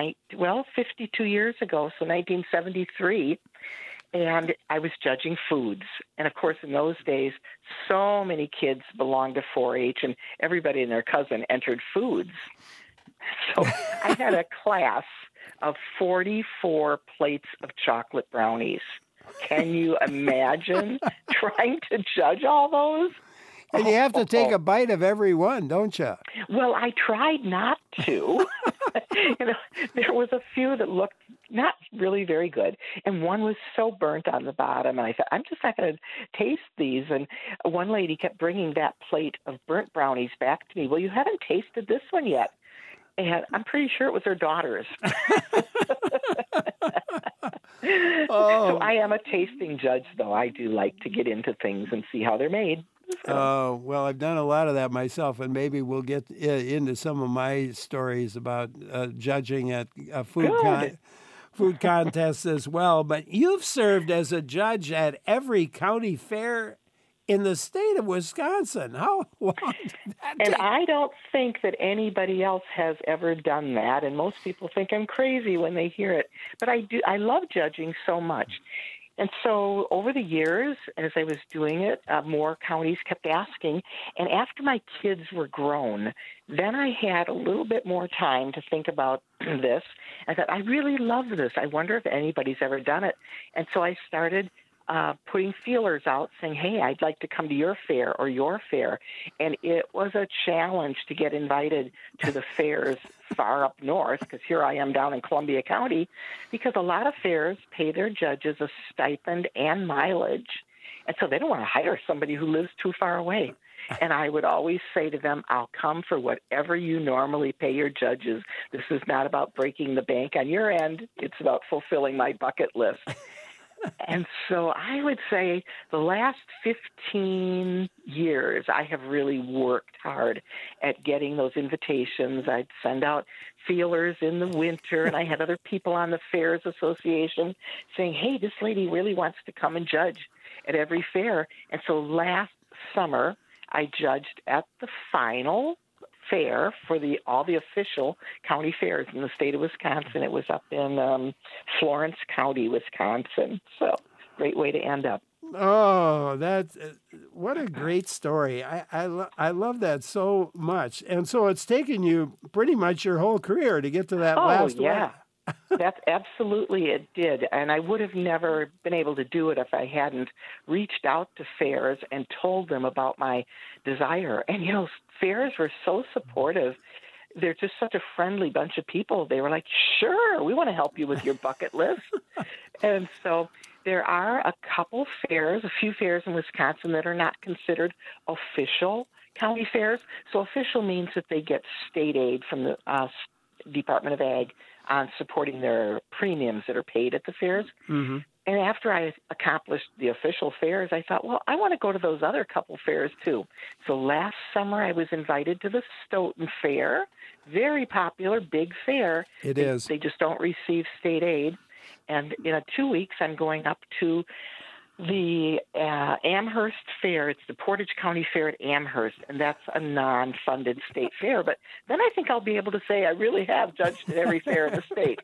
52 years ago, so 1973. And I was judging foods. And, of course, in those days, so many kids belonged to 4-H, and everybody and their cousin entered foods. So I had a class of 44 plates of chocolate brownies. Can you imagine trying to judge all those? And you have to take a bite of every one, don't you? Well, I tried not to. There was a few that looked not really very good, and one was so burnt on the bottom, and I thought, I'm just not going to taste these. And one lady kept bringing that plate of burnt brownies back to me. "Well, you haven't tasted this one yet." And I'm pretty sure it was her daughter's. So I am a tasting judge, though. I do like to get into things and see how they're made. Well, I've done a lot of that myself, and maybe we'll get into some of my stories about judging at food contests as well. But you've served as a judge at every county fair in the state of Wisconsin. How long did that take? And I don't think that anybody else has ever done that, and most people think I'm crazy when they hear it. But I do. I love judging so much. And so over the years, as I was doing it, more counties kept asking. And after my kids were grown, then I had a little bit more time to think about this. I thought, I really love this. I wonder if anybody's ever done it. And so I started putting feelers out saying, hey, I'd like to come to your fair or your fair. And it was a challenge to get invited to the fairs far up north, because here I am down in Columbia County, because a lot of fairs pay their judges a stipend and mileage. And so they don't want to hire somebody who lives too far away. And I would always say to them, I'll come for whatever you normally pay your judges. This is not about breaking the bank on your end. It's about fulfilling my bucket list. And so I would say the last 15 years, I have really worked hard at getting those invitations. I'd send out feelers in the winter, and I had other people on the Fairs Association saying, hey, this lady really wants to come and judge at every fair. And so last summer, I judged at the final fair for all the official county fairs in the state of Wisconsin. It was up in Florence County, Wisconsin. So great way to end up. Oh, that's what a great story. I love that so much. And so it's taken you pretty much your whole career to get to that last one. Yeah. That's absolutely, it did. And I would have never been able to do it if I hadn't reached out to fairs and told them about my desire. And, fairs were so supportive. They're just such a friendly bunch of people. They were like, sure, we want to help you with your bucket list. And so there are a few fairs in Wisconsin that are not considered official county fairs. So official means that they get state aid from the Department of Ag on supporting their premiums that are paid at the fairs. Mm-hmm. And after I accomplished the official fairs, I thought, well, I want to go to those other couple fairs too. So last summer I was invited to the Stoughton Fair, very popular, big fair. It is. They just don't receive state aid. And in 2 weeks, I'm going up to the Amherst Fair. It's the Portage County Fair at Amherst, and that's a non-funded state fair. But then I think I'll be able to say I really have judged at every fair in the state.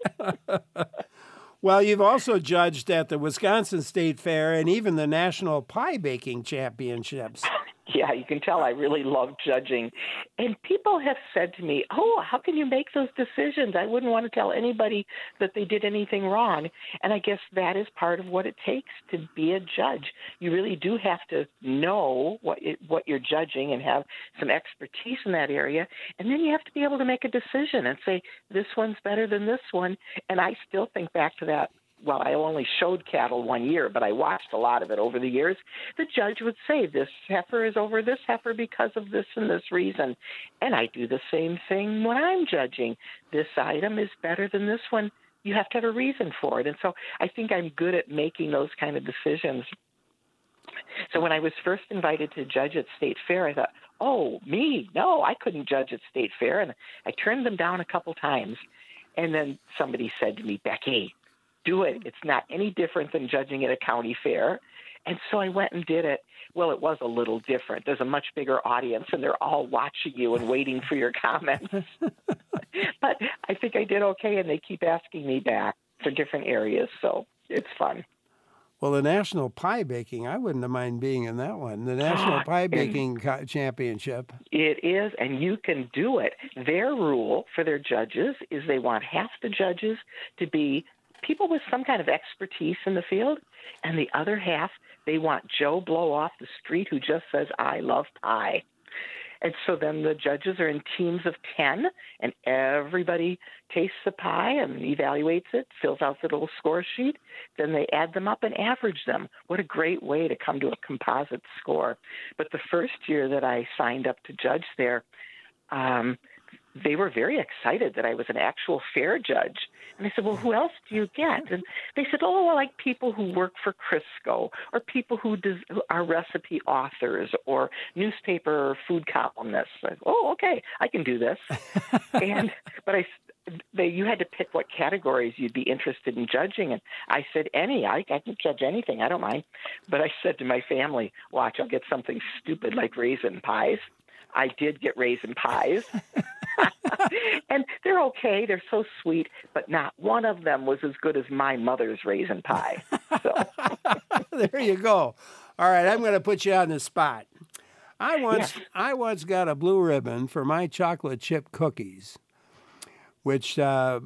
Well, you've also judged at the Wisconsin State Fair and even the National Pie Baking Championships. Yeah, you can tell I really love judging. And people have said to me, oh, how can you make those decisions? I wouldn't want to tell anybody that they did anything wrong. And I guess that is part of what it takes to be a judge. You really do have to know what you're judging and have some expertise in that area. And then you have to be able to make a decision and say, this one's better than this one. And I still think back to that. Well, I only showed cattle 1 year, but I watched a lot of it over the years. The judge would say, this heifer is over this heifer because of this and this reason. And I do the same thing when I'm judging. This item is better than this one. You have to have a reason for it. And so I think I'm good at making those kind of decisions. So when I was first invited to judge at State Fair, I thought, oh, me? No, I couldn't judge at State Fair. And I turned them down a couple times. And then somebody said to me, Becky, do it. It's not any different than judging at a county fair. And so I went and did it. Well, it was a little different. There's a much bigger audience, and they're all watching you and waiting for your comments. But I think I did okay, and they keep asking me back for different areas, so it's fun. Well, the National Pie Baking, I wouldn't have mind being in that one. The National Pie Baking Championship. It is, and you can do it. Their rule for their judges is they want half the judges to be people with some kind of expertise in the field, and the other half, they want Joe Blow off the street who just says, I love pie. And so then the judges are in teams of 10, and everybody tastes the pie and evaluates it, fills out the little score sheet. Then they add them up and average them. What a great way to come to a composite score. But the first year that I signed up to judge there, they were very excited that I was an actual fair judge. And I said, well, who else do you get? And they said, oh, I like people who work for Crisco, or people who are recipe authors, or newspaper or food columnists. I said, oh, okay, I can do this. But you had to pick what categories you'd be interested in judging. And I said, any. I can judge anything. I don't mind. But I said to my family, watch, I'll get something stupid like raisin pies. I did get raisin pies. And they're okay. They're so sweet, but not one of them was as good as my mother's raisin pie. So. There you go. All right, I'm going to put you on the spot. I once got a blue ribbon for my chocolate chip cookies, which I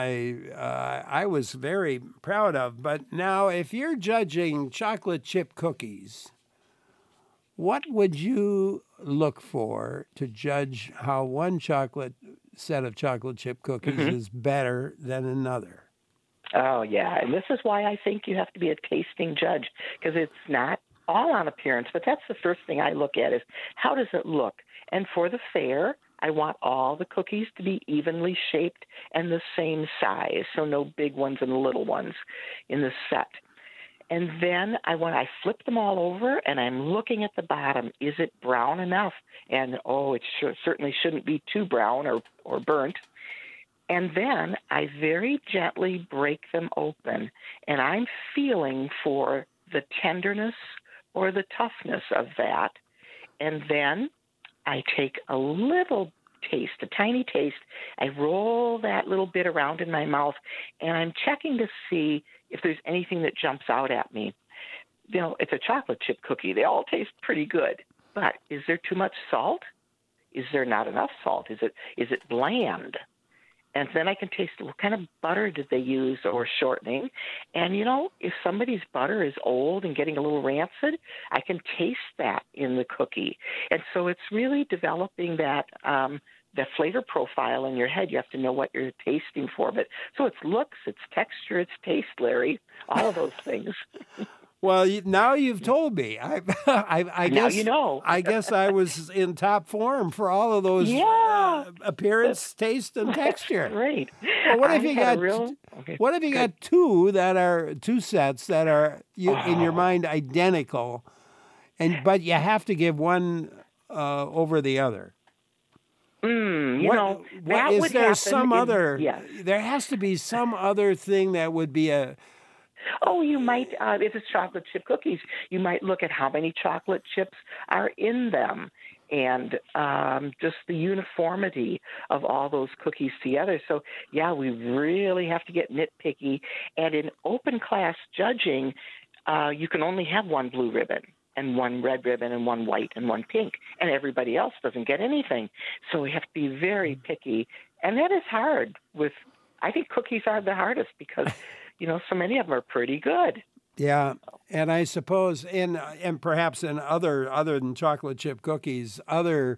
was very proud of. But now, if you're judging chocolate chip cookies, what would you look for to judge how one set of chocolate chip cookies is better than another? Oh, yeah. And this is why I think you have to be a tasting judge, because it's not all on appearance, but that's the first thing I look at is how does it look? And for the fair, I want all the cookies to be evenly shaped and the same size, so no big ones and little ones in the set. And then I flip them all over, and I'm looking at the bottom. Is it brown enough? And, it certainly shouldn't be too brown or burnt. And then I very gently break them open, and I'm feeling for the tenderness or the toughness of that. And then I take a little taste, a tiny taste. I roll that little bit around in my mouth, and I'm checking to see if there's anything that jumps out at me. You know, it's a chocolate chip cookie. They all taste pretty good. But is there too much salt? Is there not enough salt? Is it bland? And then I can taste what kind of butter did they use or shortening. And, you know, if somebody's butter is old and getting a little rancid, I can taste that in the cookie. And so it's really developing that flavor profile in your head. You have to know what you're tasting for. But so it's looks, it's texture, it's taste, Larry, all of those things. Well, now you've told me. I guess now you know. I guess I was in top form for all of those appearance, taste, and texture. Great. Well, what if you got two sets that are in your mind identical, but you have to give one over the other? That would there happen some other? Yes. There has to be some other thing that would be a. Oh, you might, if it's chocolate chip cookies, you might look at how many chocolate chips are in them and just the uniformity of all those cookies together. So, yeah, we really have to get nitpicky. And in open class judging, you can only have one blue ribbon and one red ribbon and one white and one pink, and everybody else doesn't get anything. So we have to be very picky. And that is hard I think cookies are the hardest because so many of them are pretty good. Yeah, and I suppose and perhaps in other than chocolate chip cookies, other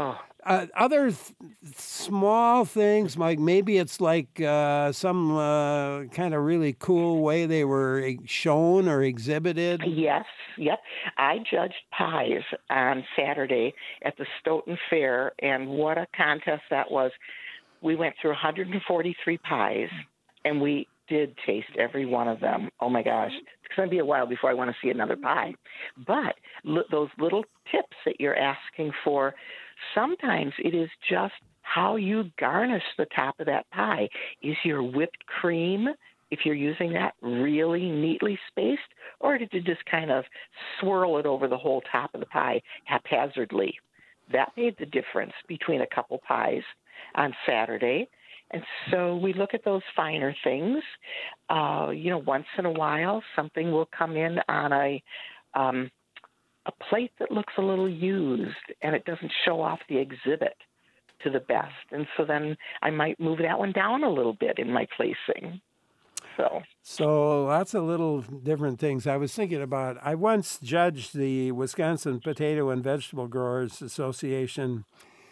small things, like maybe it's like some kind of really cool way they were shown or exhibited. Yes, yep. I judged pies on Saturday at the Stoughton Fair, and what a contest that was. We went through 143 pies, and we did taste every one of them. Oh, my gosh. It's going to be a while before I want to see another pie. But those little tips that you're asking for, sometimes it is just how you garnish the top of that pie. Is your whipped cream, if you're using that, really neatly spaced? Or did you just kind of swirl it over the whole top of the pie haphazardly? That made the difference between a couple pies on Saturday. And so we look at those finer things. Once in a while, something will come in on a plate that looks a little used, and it doesn't show off the exhibit to the best. And so then I might move that one down a little bit in my placing. So lots of little different things. I was thinking about, I once judged the Wisconsin Potato and Vegetable Growers Association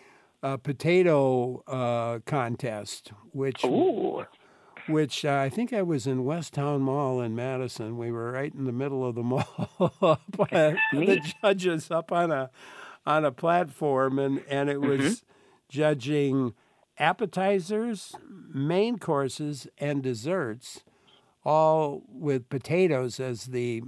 potato contest, which I think I was in Westtown Mall in Madison. We were right in the middle of the mall. The judges up on a platform, and it was judging appetizers, main courses, and desserts, all with potatoes as the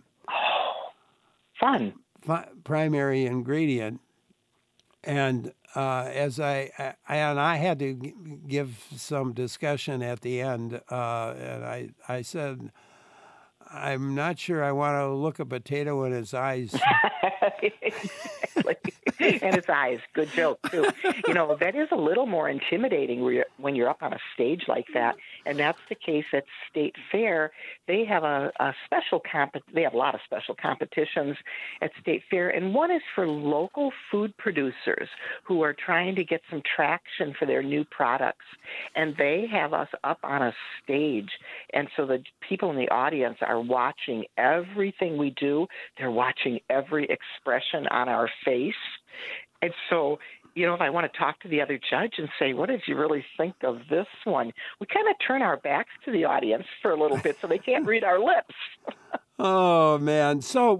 primary ingredient. And as I had to give some discussion at the end, and I said, I'm not sure I want to look a potato in its eyes. exactly. And its eyes. Good joke, too. That is a little more intimidating when you're up on a stage like that. And that's the case at State Fair. They have a special they have a lot of special competitions at State Fair. And one is for local food producers who are trying to get some traction for their new products. And they have us up on a stage. And so the people in the audience are watching everything we do. They're watching every expression on our face. And so, if I want to talk to the other judge and say, what did you really think of this one? We kind of turn our backs to the audience for a little bit so they can't read our lips. Oh, man. So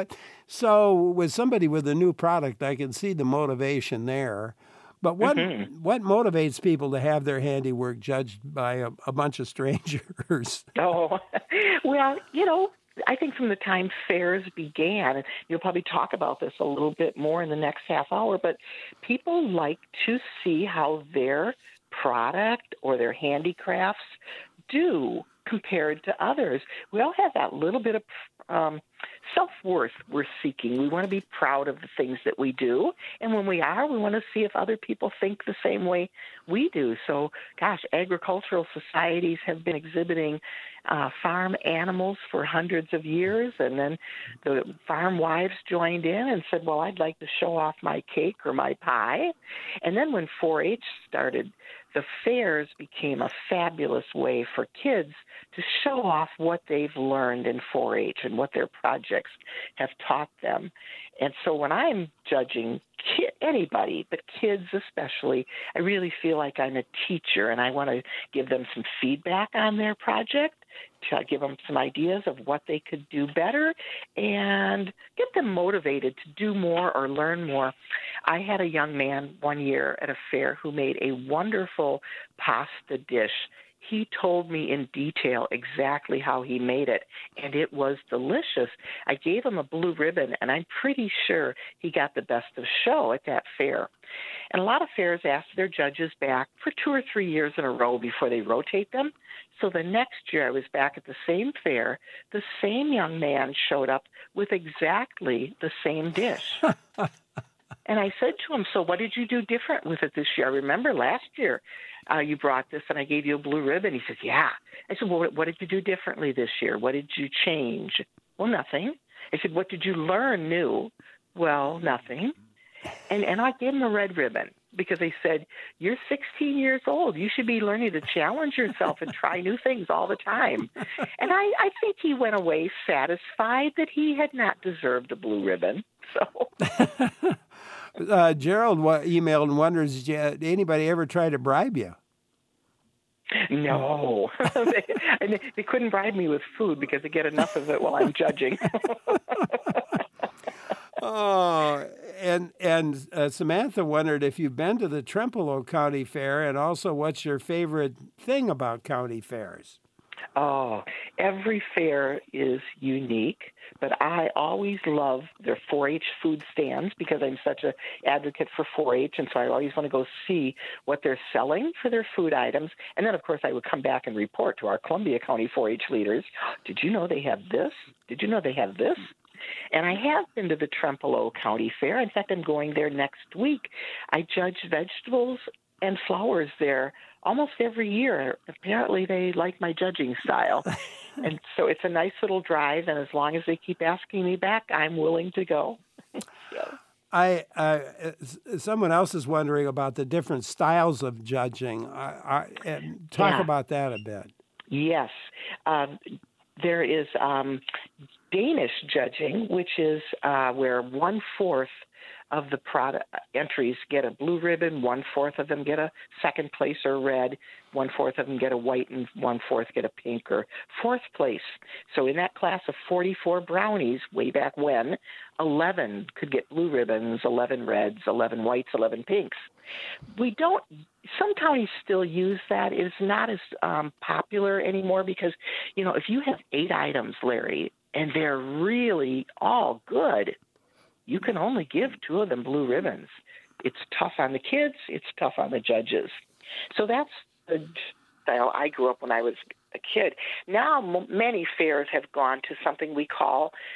with somebody with a new product, I can see the motivation there. But what motivates people to have their handiwork judged by a bunch of strangers? Oh, well, I think from the time fairs began, and you'll probably talk about this a little bit more in the next half hour, but people like to see how their product or their handicrafts do compared to others. We all have that little bit of self-worth we're seeking. We want to be proud of the things that we do. And when we are, we want to see if other people think the same way we do. So, agricultural societies have been exhibiting farm animals for hundreds of years. And then the farm wives joined in and said, well, I'd like to show off my cake or my pie. And then when 4-H started, the fairs became a fabulous way for kids to show off what they've learned in 4-H and what their projects have taught them. And so when I'm judging anybody, but kids especially, I really feel like I'm a teacher, and I want to give them some feedback on their project, to give them some ideas of what they could do better, and get them motivated to do more or learn more. I had a young man one year at a fair who made a wonderful pasta dish. He told me in detail exactly how he made it, and it was delicious. I gave him a blue ribbon, and I'm pretty sure he got the best of show at that fair. And a lot of fairs ask their judges back for 2 or 3 years in a row before they rotate them. So the next year I was back at the same fair. The same young man showed up with exactly the same dish. And I said to him, so what did you do different with it this year? I remember last year you brought this and I gave you a blue ribbon. He said, yeah. I said, well, what did you do differently this year? What did you change? Well, nothing. I said, what did you learn new? Well, nothing. And I gave him a red ribbon because they said, you're 16 years old. You should be learning to challenge yourself and try new things all the time. And I think he went away satisfied that he had not deserved a blue ribbon. So... Gerald emailed and wonders, did anybody ever try to bribe you? No. They couldn't bribe me with food because they get enough of it while I'm judging. Oh, and Samantha wondered if you've been to the Trempealeau County Fair, and also what's your favorite thing about county fairs? Oh, every fair is unique, but I always love their 4-H food stands because I'm such an advocate for 4-H, and so I always want to go see what they're selling for their food items. And then, of course, I would come back and report to our Columbia County 4-H leaders, did you know they have this? Did you know they have this? And I have been to the Trempealeau County Fair. In fact, I'm going there next week. I judge vegetables and flowers there almost every year. Apparently they like my judging style. And so it's a nice little drive, and as long as they keep asking me back, I'm willing to go. So. Someone else is wondering about the different styles of judging. Talk about that a bit. Yes. There is Danish judging, which is where 1/4 of the product entries get a blue ribbon, 1/4 of them get a second place or red, 1/4 of them get a white, and 1/4 get a pink or fourth place. So in that class of 44 brownies, way back when, 11 could get blue ribbons, 11 reds, 11 whites, 11 pinks. Some counties still use that. It's not as popular anymore because, if you have 8 items, Larry, and they're really all good, you can only give 2 of them blue ribbons. It's tough on the kids. It's tough on the judges. So that's the style I grew up when I was a kid. Now many fairs have gone to something we call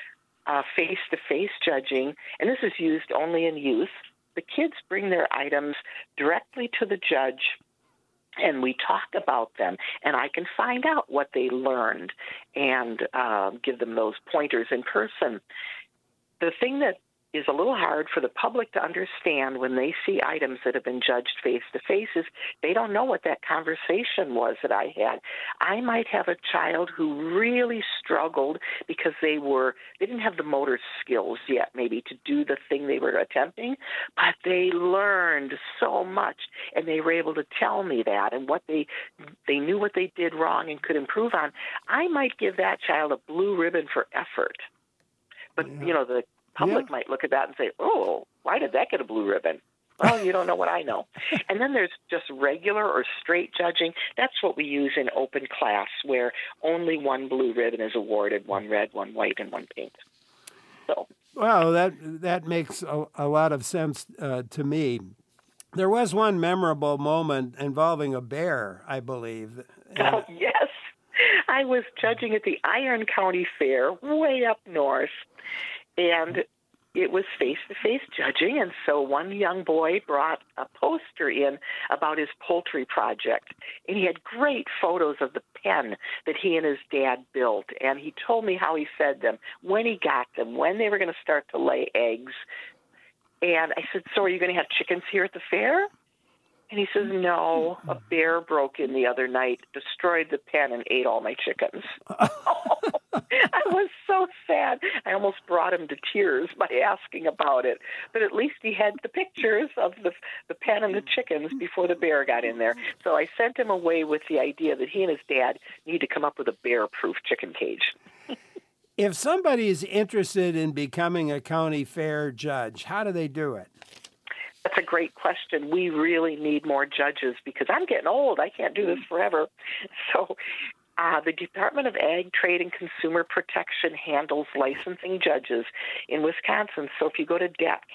face-to-face judging, and this is used only in youth. The kids bring their items directly to the judge, and we talk about them, and I can find out what they learned and give them those pointers in person. The thing that is a little hard for the public to understand when they see items that have been judged face-to-face is they don't know what that conversation was that I had. I might have a child who really struggled because they didn't have the motor skills yet maybe to do the thing they were attempting, but they learned so much, and they were able to tell me that, and what they knew what they did wrong and could improve on. I might give that child a blue ribbon for effort. But, the public might look at that and say, oh, why did that get a blue ribbon? Well, you don't know what I know. And then there's just regular or straight judging. That's what we use in open class, where only one blue ribbon is awarded, one red, one white, and one pink. So, well, that makes a lot of sense to me. There was one memorable moment involving a bear, I believe. Oh, yes. I was judging at the Iron County Fair way up north, and it was face-to-face judging, and so one young boy brought a poster in about his poultry project, and he had great photos of the pen that he and his dad built, and he told me how he fed them, when he got them, when they were going to start to lay eggs. And I said, so are you going to have chickens here at the fair? And he says, no, a bear broke in the other night, destroyed the pen, and ate all my chickens. I was so sad. I almost brought him to tears by asking about it. But at least he had the pictures of the pen and the chickens before the bear got in there. So I sent him away with the idea that he and his dad need to come up with a bear-proof chicken cage. If somebody's interested in becoming a county fair judge, how do they do it? That's a great question. We really need more judges because I'm getting old. I can't do this forever. So the Department of Ag, Trade, and Consumer Protection handles licensing judges in Wisconsin. So if you go to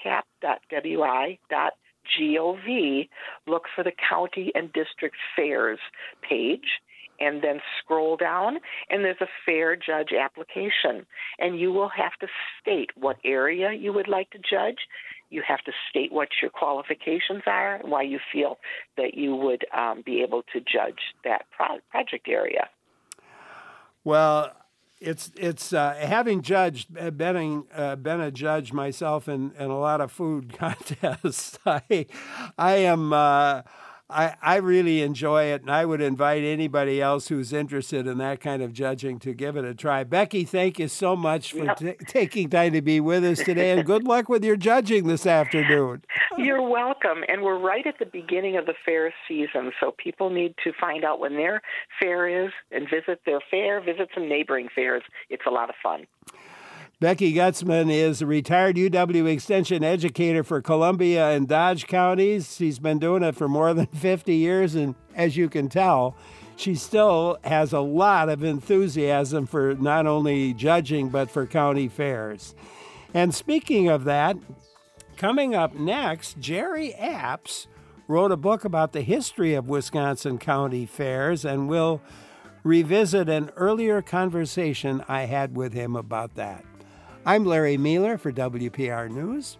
datcap.wi.gov, look for the county and district fairs page, and then scroll down, and there's a fair judge application. And you will have to state what area you would like to judge. You have to state what your qualifications are, why you feel that you would be able to judge that project area. Well, it's having judged, been a judge myself in a lot of food contests. I really enjoy it, and I would invite anybody else who's interested in that kind of judging to give it a try. Becky, thank you so much for taking time to be with us today, and good luck with your judging this afternoon. You're welcome, and we're right at the beginning of the fair season, so people need to find out when their fair is and visit their fair, visit some neighboring fairs. It's a lot of fun. Becky Gutzman is a retired UW Extension educator for Columbia and Dodge counties. She's been doing it for more than 50 years, and as you can tell, she still has a lot of enthusiasm for not only judging, but for county fairs. And speaking of that, coming up next, Jerry Apps wrote a book about the history of Wisconsin county fairs, and we'll revisit an earlier conversation I had with him about that. I'm Larry Mueller for WPR News.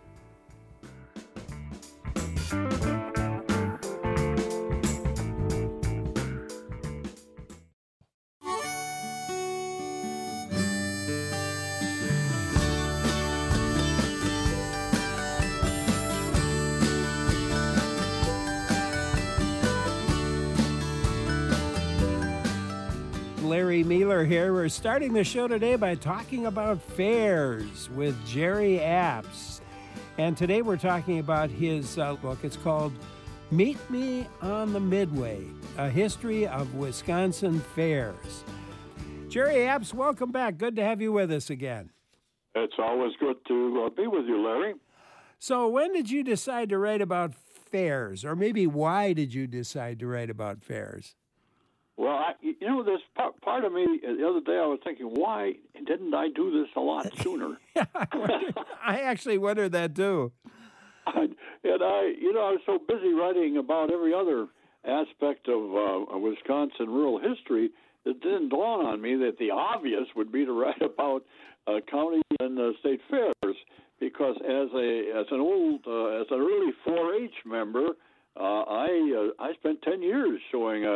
Larry Mueller here. We're starting the show today by talking about fairs with Jerry Apps. And today we're talking about his book. It's called Meet Me on the Midway, A History of Wisconsin Fairs. Jerry Apps, welcome back. Good to have you with us again. It's always good to be with you, Larry. So when did you decide to write about fairs? Or maybe why did you decide to write about fairs? Well, there's part of me, the other day I was thinking, why didn't I do this a lot sooner? I actually wondered that too. I was so busy writing about every other aspect of Wisconsin rural history, it didn't dawn on me that the obvious would be to write about county than state fairs, because as an early 4-H member, I spent 10 years showing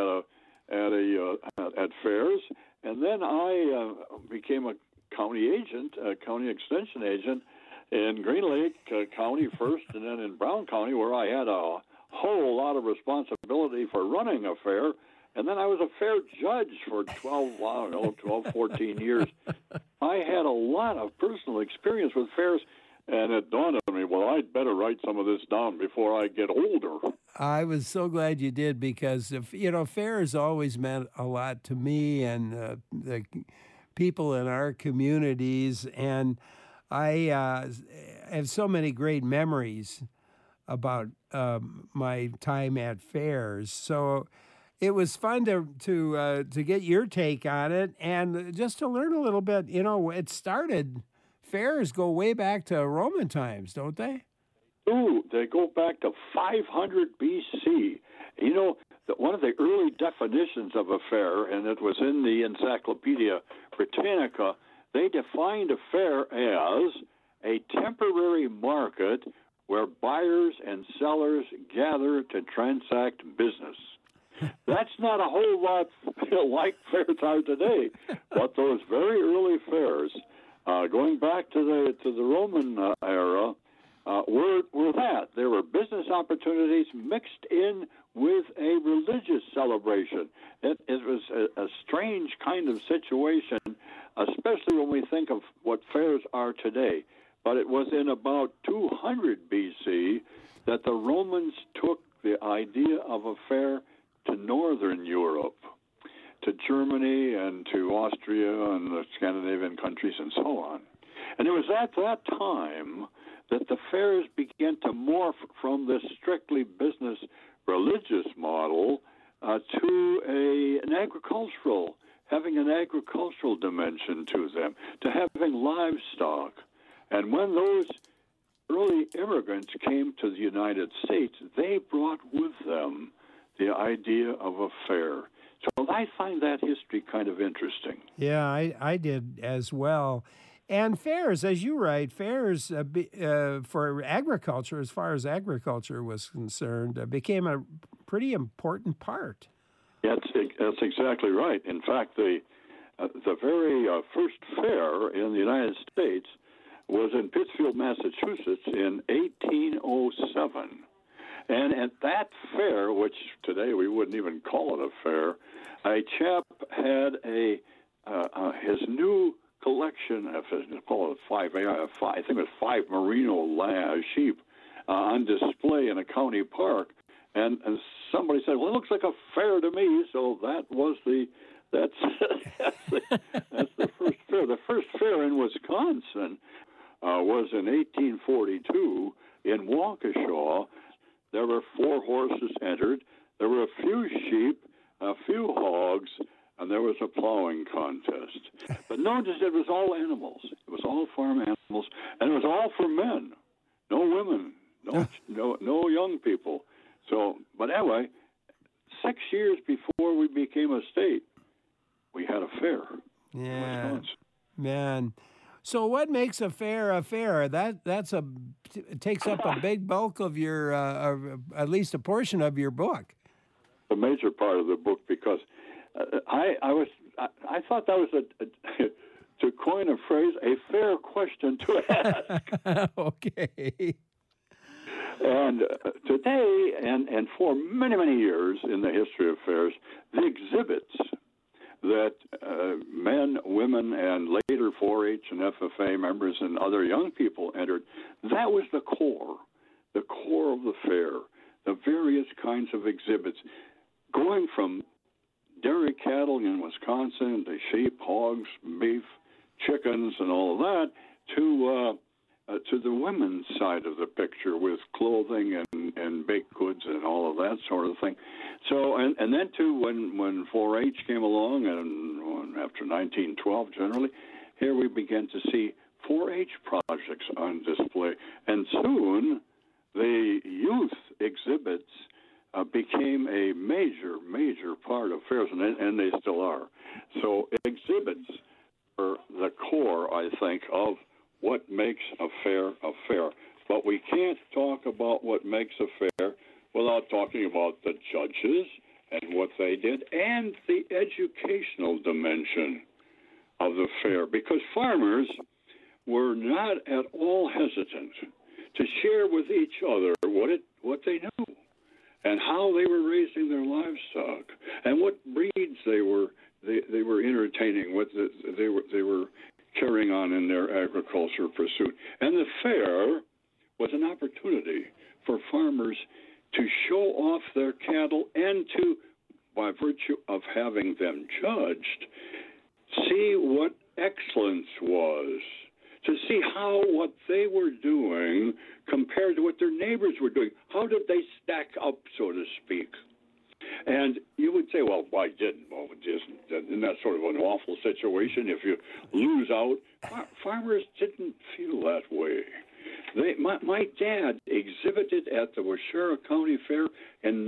at fairs, and then I became a county agent, a county extension agent in Green Lake County first, and then in Brown County, where I had a whole lot of responsibility for running a fair. And then I was a fair judge for 12, 14 years. I had a lot of personal experience with fairs, and it dawned on me, well, I'd better write some of this down before I get older. I was so glad you did, because, fairs always meant a lot to me and the people in our communities. And I have so many great memories about my time at fairs. So it was fun to get your take on it, and just to learn a little bit. Fairs go way back to Roman times, don't they? Ooh, they go back to 500 B.C. One of the early definitions of a fair, and it was in the Encyclopedia Britannica, they defined a fair as a temporary market where buyers and sellers gather to transact business. That's not a whole lot like fairs are today, but those very early fairs, going back to the Roman era, were that. There were business opportunities mixed in with a religious celebration. It was a strange kind of situation, especially when we think of what fairs are today. But it was in about 200 B.C. that the Romans took the idea of a fair to Northern Europe, to Germany and to Austria and the Scandinavian countries and so on. And it was at that time that the fairs began to morph from this strictly business religious model to having an agricultural dimension to them, to having livestock. And when those early immigrants came to the United States, they brought with them the idea of a fair. So I find that history kind of interesting. Yeah, I did as well. And fairs, as you write, fairs for agriculture, as far as agriculture was concerned, became a pretty important part. That's exactly right. In fact, the very first fair in the United States was in Pittsfield, Massachusetts in 1807. And at that fair, which today we wouldn't even call it a fair, a chap had his new collection of, call it I think it was 5 merino sheep on display in a county park. And somebody said, well, it looks like a fair to me. So that's the first fair. The first fair in Wisconsin was in 1842 in Waukesha. There were 4 horses entered. There were a few sheep, a few hogs, and there was a plowing contest. But notice it was all animals. It was all farm animals, and it was all for men. No women, no young people. So, but anyway, 6 years before we became a state, we had a fair. Yeah, man. So what makes a fair a fair? It takes up a big bulk of your, at least a portion of your book. A major part of the book, because I thought that was to coin a phrase, a fair question to ask. Okay. And today, and for many, many years in the history of fairs, the exhibits that men, women, and later 4-H and FFA members and other young people entered, that was the core of the fair, the various kinds of exhibits, going from dairy cattle in Wisconsin to sheep, hogs, beef, chickens, and all of that, to the women's side of the picture with clothing and baked goods and all of that sort of thing. So, and then too, when 4-H came along, and after 1912 generally, here we began to see 4-H projects on display. And soon, the youth exhibits became a major part of fairs, and they still are. So exhibits are the core, I think, of what makes a fair a fair. But we can't talk about what makes a fair without talking about the judges and what they did and the educational dimension of the fair, because farmers were not at all hesitant to share with each other what they knew and how they were raising their livestock and what breeds they were entertaining, what they were carrying on in their agriculture pursuit. And the fair was an opportunity for farmers to show off their cattle and to, by virtue of having them judged, see what excellence was, to see how what they were doing compared to what their neighbors were doing. How did they stack up, so to speak? And you would say, well, why didn't? Well, isn't that sort of an awful situation if you lose out? Farmers didn't feel that way. My dad exhibited at the Waushara County Fair in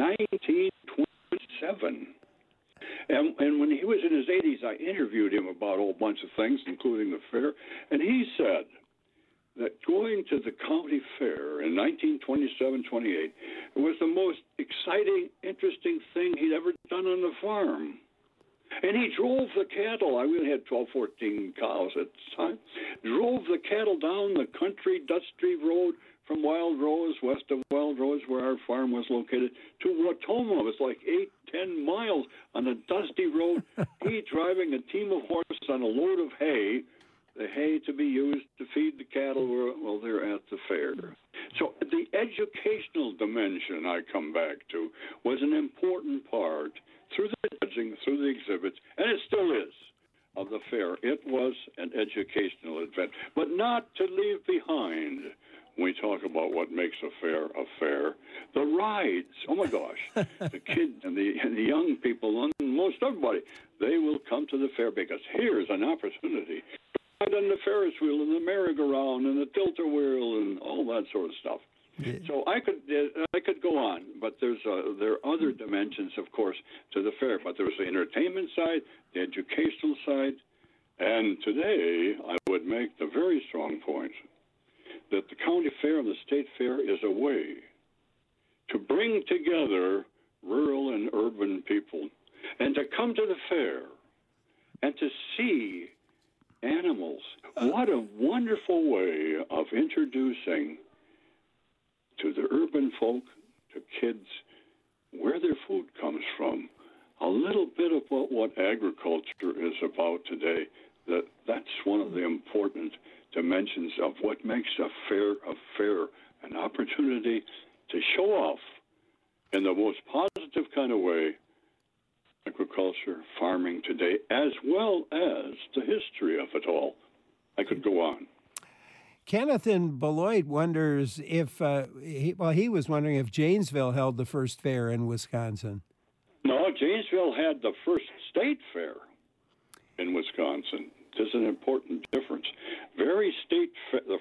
1927. And when he was in his 80s, I interviewed him about a whole bunch of things, including the fair. And he said that going to the county fair in 1927-28 was the most exciting, interesting thing he'd ever done on the farm. And he drove the cattle. I really had 12, 14 cows at the time. Drove the cattle down the country, dusty road from Wild Rose, west of Wild Rose, where our farm was located, to Wautoma. It was like 8-10 miles on a dusty road. He driving a team of horses on a load of hay, the hay to be used to feed the cattle while they're at the fair. So the educational dimension I come back to was an important part through the judging, through the exhibits, and it still is, of the fair. It was an educational event, but not to leave behind, when we talk about what makes a fair, the rides. Oh, my gosh. The kids and the young people, and most everybody, they will come to the fair because here's an opportunity to ride on the Ferris wheel and the merry-go-round and the tilter wheel and all that sort of stuff. Yeah. So I could go on, but there are other dimensions, of course, to the fair. But there's the entertainment side, the educational side, and today I would make the very strong point that the county fair and the state fair is a way to bring together rural and urban people and to come to the fair and to see animals. What a wonderful way of introducing to the urban folk, to kids, where their food comes from. A little bit about what agriculture is about today. That's one of the important dimensions of what makes a fair, an opportunity to show off in the most positive kind of way agriculture, farming today, as well as the history of it all. I could go on. Kenneth in Beloit wonders if, he was wondering if Janesville held the first fair in Wisconsin. No, Janesville had the first state fair in Wisconsin. There's an important difference. The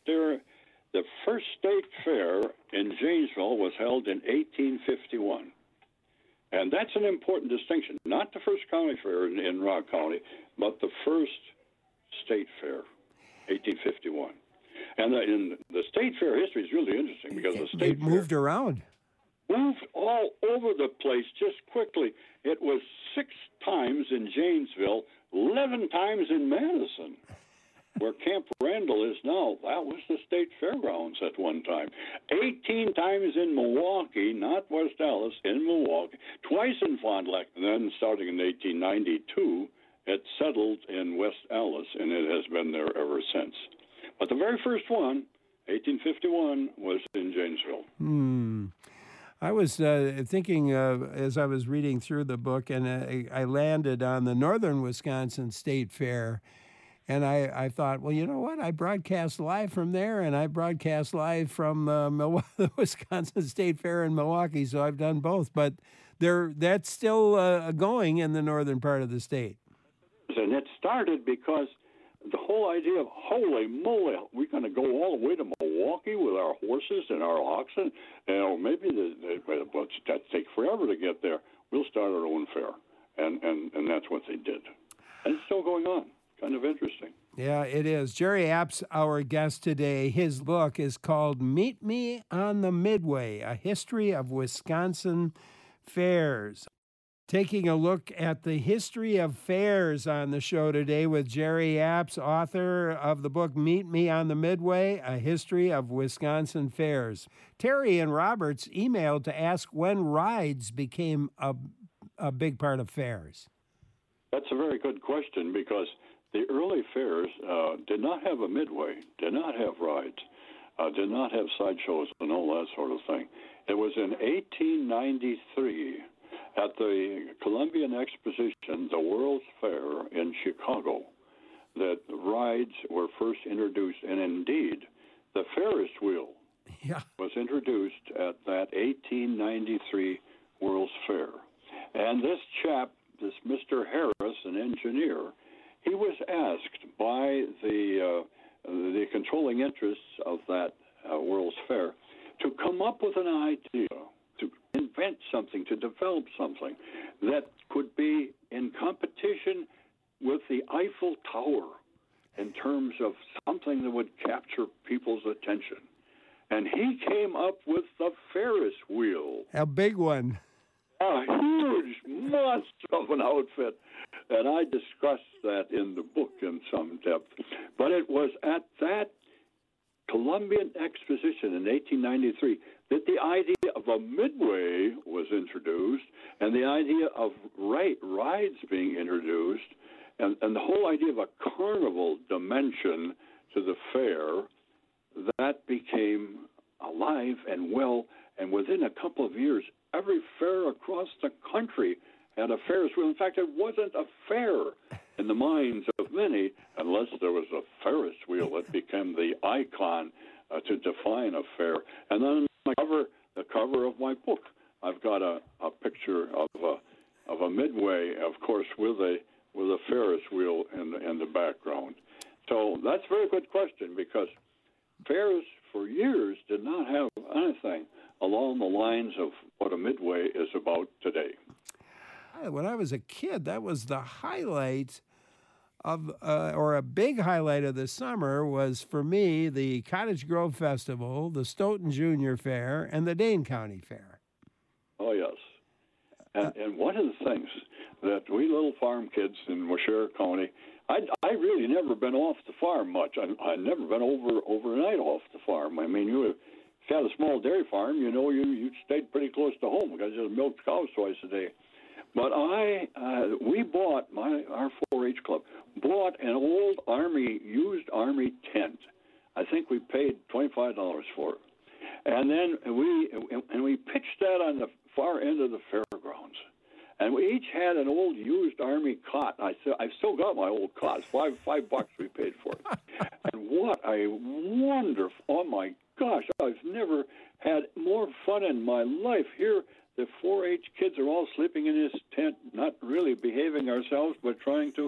first state fair in Janesville was held in 1851. And that's an important distinction. Not the first county fair in Rock County, but the first state fair, 1851. And in the state fair history is really interesting because the state fair moved around. Moved all over the place just quickly. It was 6 times in Janesville, 11 times in Madison, where Camp Randall is now. That was the state fairgrounds at one time. 18 times in Milwaukee, not West Allis, in Milwaukee. Twice in Fond du Lac. And then starting in 1892, it settled in West Allis, and it has been there ever since. But the very first one, 1851, was in Janesville. I was thinking as I was reading through the book, and I landed on the Northern Wisconsin State Fair, and I thought, well, you know what? I broadcast live from there, and I broadcast live from the Wisconsin State Fair in Milwaukee, so I've done both. But that's still going in the northern part of the state. And it started because the whole idea of, holy moly, we're going to go all the way to Milwaukee with our horses and our oxen, or maybe that take forever to get there. We'll start our own fair, and that's what they did. And it's still going on. Kind of interesting. Yeah, it is. Jerry Apps, our guest today. His book is called Meet Me on the Midway, A History of Wisconsin Fairs. Taking a look at the history of fairs on the show today with Jerry Apps, author of the book Meet Me on the Midway, A History of Wisconsin Fairs. Terry and Roberts emailed to ask when rides became a big part of fairs. That's a very good question, because the early fairs did not have a midway, did not have rides, did not have sideshows and all that sort of thing. It was in 1893 at the Columbian Exposition, the World's Fair in Chicago, that rides were first introduced. And indeed, the Ferris wheel was introduced at that 1893 World's Fair. And this chap, this Mr. Harris, an engineer, he was asked by the controlling interests of that World's Fair to come up with an idea, to invent something, to develop something that could be in competition with the Eiffel Tower in terms of something that would capture people's attention. And he came up with the Ferris wheel. A big one. A huge monster of an outfit. And I discussed that in the book in some depth. But it was at that Columbian Exposition in 1893 that the idea of a midway was introduced, and the idea of rides being introduced, and the whole idea of a carnival dimension to the fair, that became alive and well. And within a couple of years, every fair across the country had a Ferris wheel. In fact, it wasn't a fair in the minds of many unless there was a Ferris wheel that became the icon to define a fair. And then the cover of my book, I've got a picture of a midway, of course, with a Ferris wheel in the background. So that's a very good question, because fairs for years did not have anything along the lines of what a midway is about today. When I was a kid, that was the highlight of, or a big highlight of the summer was, for me, the Cottage Grove Festival, the Stoughton Junior Fair, and the Dane County Fair. Oh, yes. And one of the things that we little farm kids in Waushara County, I really never been off the farm much. I never been overnight off the farm. I mean, if you had a small dairy farm, you stayed pretty close to home because you milked cows twice a day. But we bought, our 4-H club bought an old used Army tent. I think we paid $25 for it. And then we pitched that on the far end of the fairgrounds. And we each had an old used Army cot. I've still got my old cot. $5 we paid for it. And what a wonderful, oh my gosh, I've never had more fun in my life. Here, the 4-H kids are all sleeping in this tent, not really behaving ourselves, but trying to,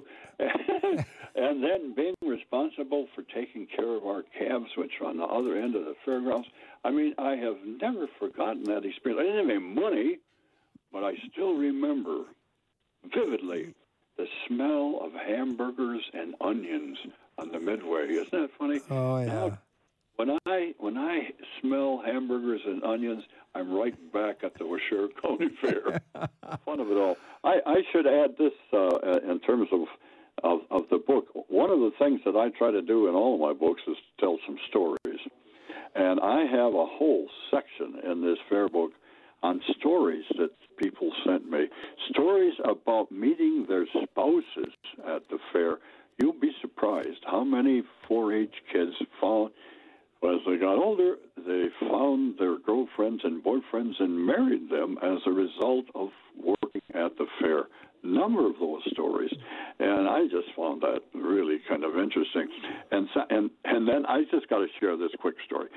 and then being responsible for taking care of our calves, which are on the other end of the fairgrounds. I mean, I have never forgotten that experience. I didn't have any money, but I still remember vividly the smell of hamburgers and onions on the midway. Isn't that funny? Oh, yeah. Now, when I smell hamburgers and onions, I'm right back at the Waushara County Fair. Fun of it all. I should add this in terms of the book. One of the things that I try to do in all of my books is tell some stories. And I have a whole section in this fair book on stories that people sent me. Stories about meeting their spouses at the fair. You'll be surprised how many 4-H kids found, as they got older, they found their girlfriends and boyfriends and married them as a result of working at the fair. Number of those stories, and I just found that really kind of interesting. And then I just got to share this quick story.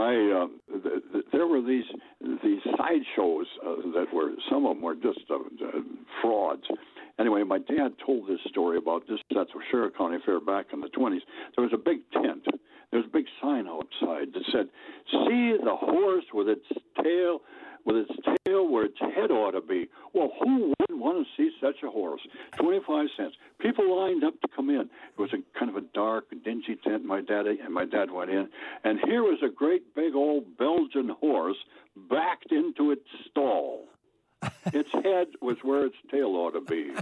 There were these sideshows that were, some of them were just frauds. Anyway, my dad told this story about this at the Waushara County Fair back in the 20s. There was a big tent. There was a big sign outside that said, "See the horse with its tail where its head ought to be." Well, who wouldn't want to see such a horse? 25 cents. People lined up to come in. It was a kind of a dark dark, dingy tent. My dad went in, and here was a great big old Belgian horse backed into its stall. Its head was where its tail ought to be.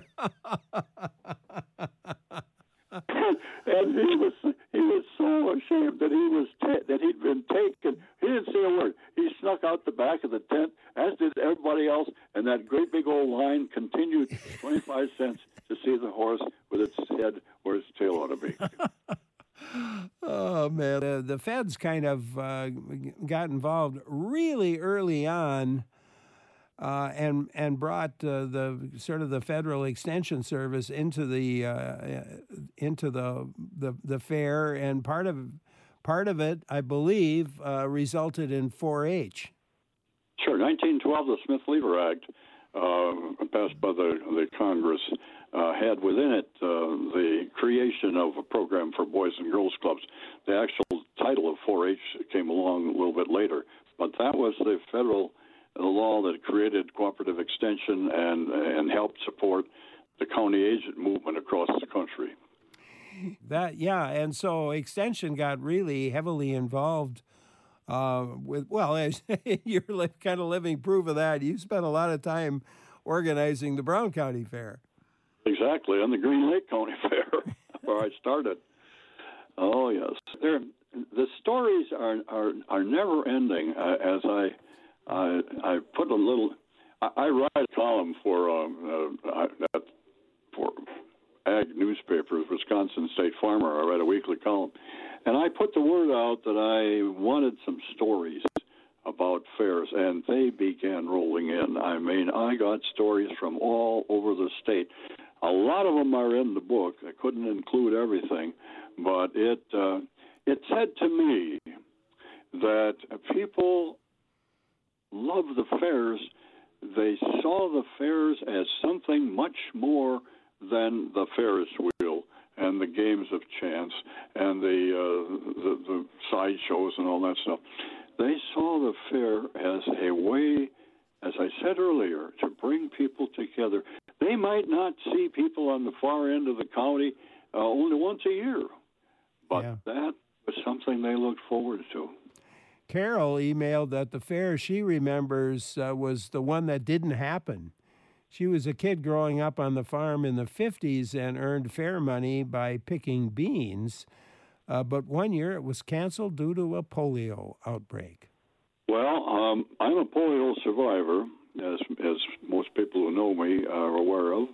And he was so ashamed that he'd been taken. He didn't say a word. He snuck out the back of the tent, as did everybody else, and that great big old line continued 25 cents to see the horse with its head where its tail ought to be. Oh, man. The feds kind of got involved really early on and brought the sort of the Federal Extension Service into the fair, and part of it, I believe, resulted in 4-H. Sure, 1912, the Smith-Lever Act, passed by the Congress, had within it the creation of a program for Boys and Girls Clubs. The actual title of 4-H came along a little bit later, but that was the federal law that created cooperative extension and helped support the county agent movement across the country. And so extension got really heavily involved as you're kind of living proof of that. You spent a lot of time organizing the Brown County Fair. Exactly, and the Green Lake County Fair, where I started. Oh yes, the stories are never ending. As I put a little, I write a column for ag newspapers, Wisconsin State Farmer. I write a weekly column, and I put the word out that I wanted some stories about fairs, and they began rolling in. I mean, I got stories from all over the state. A lot of them are in the book. I couldn't include everything, but it said to me that people love the fairs. They saw the fairs as something much more than the Ferris wheel and the games of chance and the sideshows and all that stuff. They saw the fair as a way, as I said earlier, to bring people together. They might not see people on the far end of the county only once a year, but that was something they looked forward to. Carol emailed that the fair she remembers was the one that didn't happen. She was a kid growing up on the farm in the 50s and earned fair money by picking beans. But one year it was canceled due to a polio outbreak. Well, I'm a polio survivor, as most people who know me are aware of.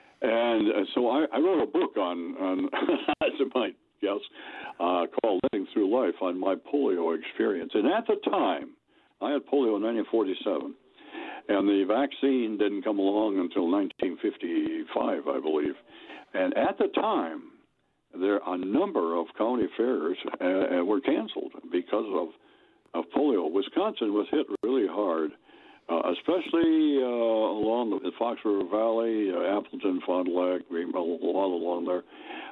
And so I wrote a book on as you might guess, called Living Through Life, on my polio experience. And at the time, I had polio in 1947. And the vaccine didn't come along until 1955, I believe. And at the time, a number of county fairs were canceled because of polio. Wisconsin was hit really hard, especially along the Fox River Valley, Appleton, Fond du Lac, all along there.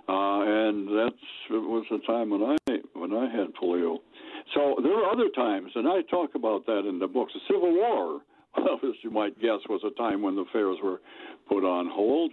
And that was the time when I had polio. So there were other times, and I talk about that in the books. The Civil War, as you might guess, was a time when the fairs were put on hold.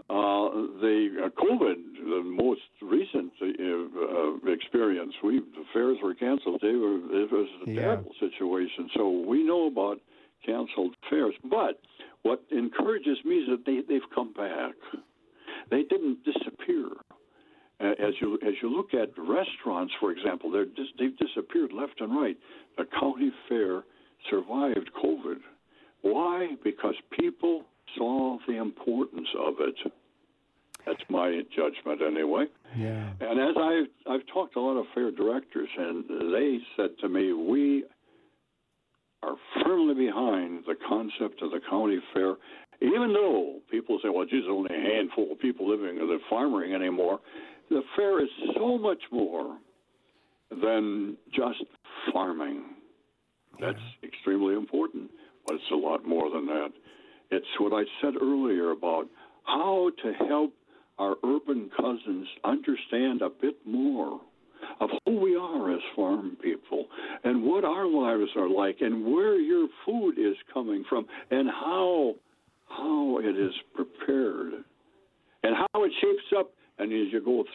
The COVID, the most recent experience, the fairs were canceled. It was a terrible situation. So we know about canceled fairs. But what encourages me is that they've come back. They didn't disappear. As you look at restaurants, for example, they've disappeared left and right. The county fair survived COVID. Why? Because people saw the importance of it. That's my judgment, anyway. Yeah. And as I've talked to a lot of fair directors, and they said to me, we are firmly behind the concept of the county fair, even though people say, well, geez, there's only a handful of people living in the farming anymore. The fair is so much more than just farming. That's extremely important, but it's a lot more than that. It's what I said earlier about how to help our urban cousins understand a bit more of who we are as farm people and what our lives are like and where your food is coming from and how it is prepared and how it shapes up. And as you go through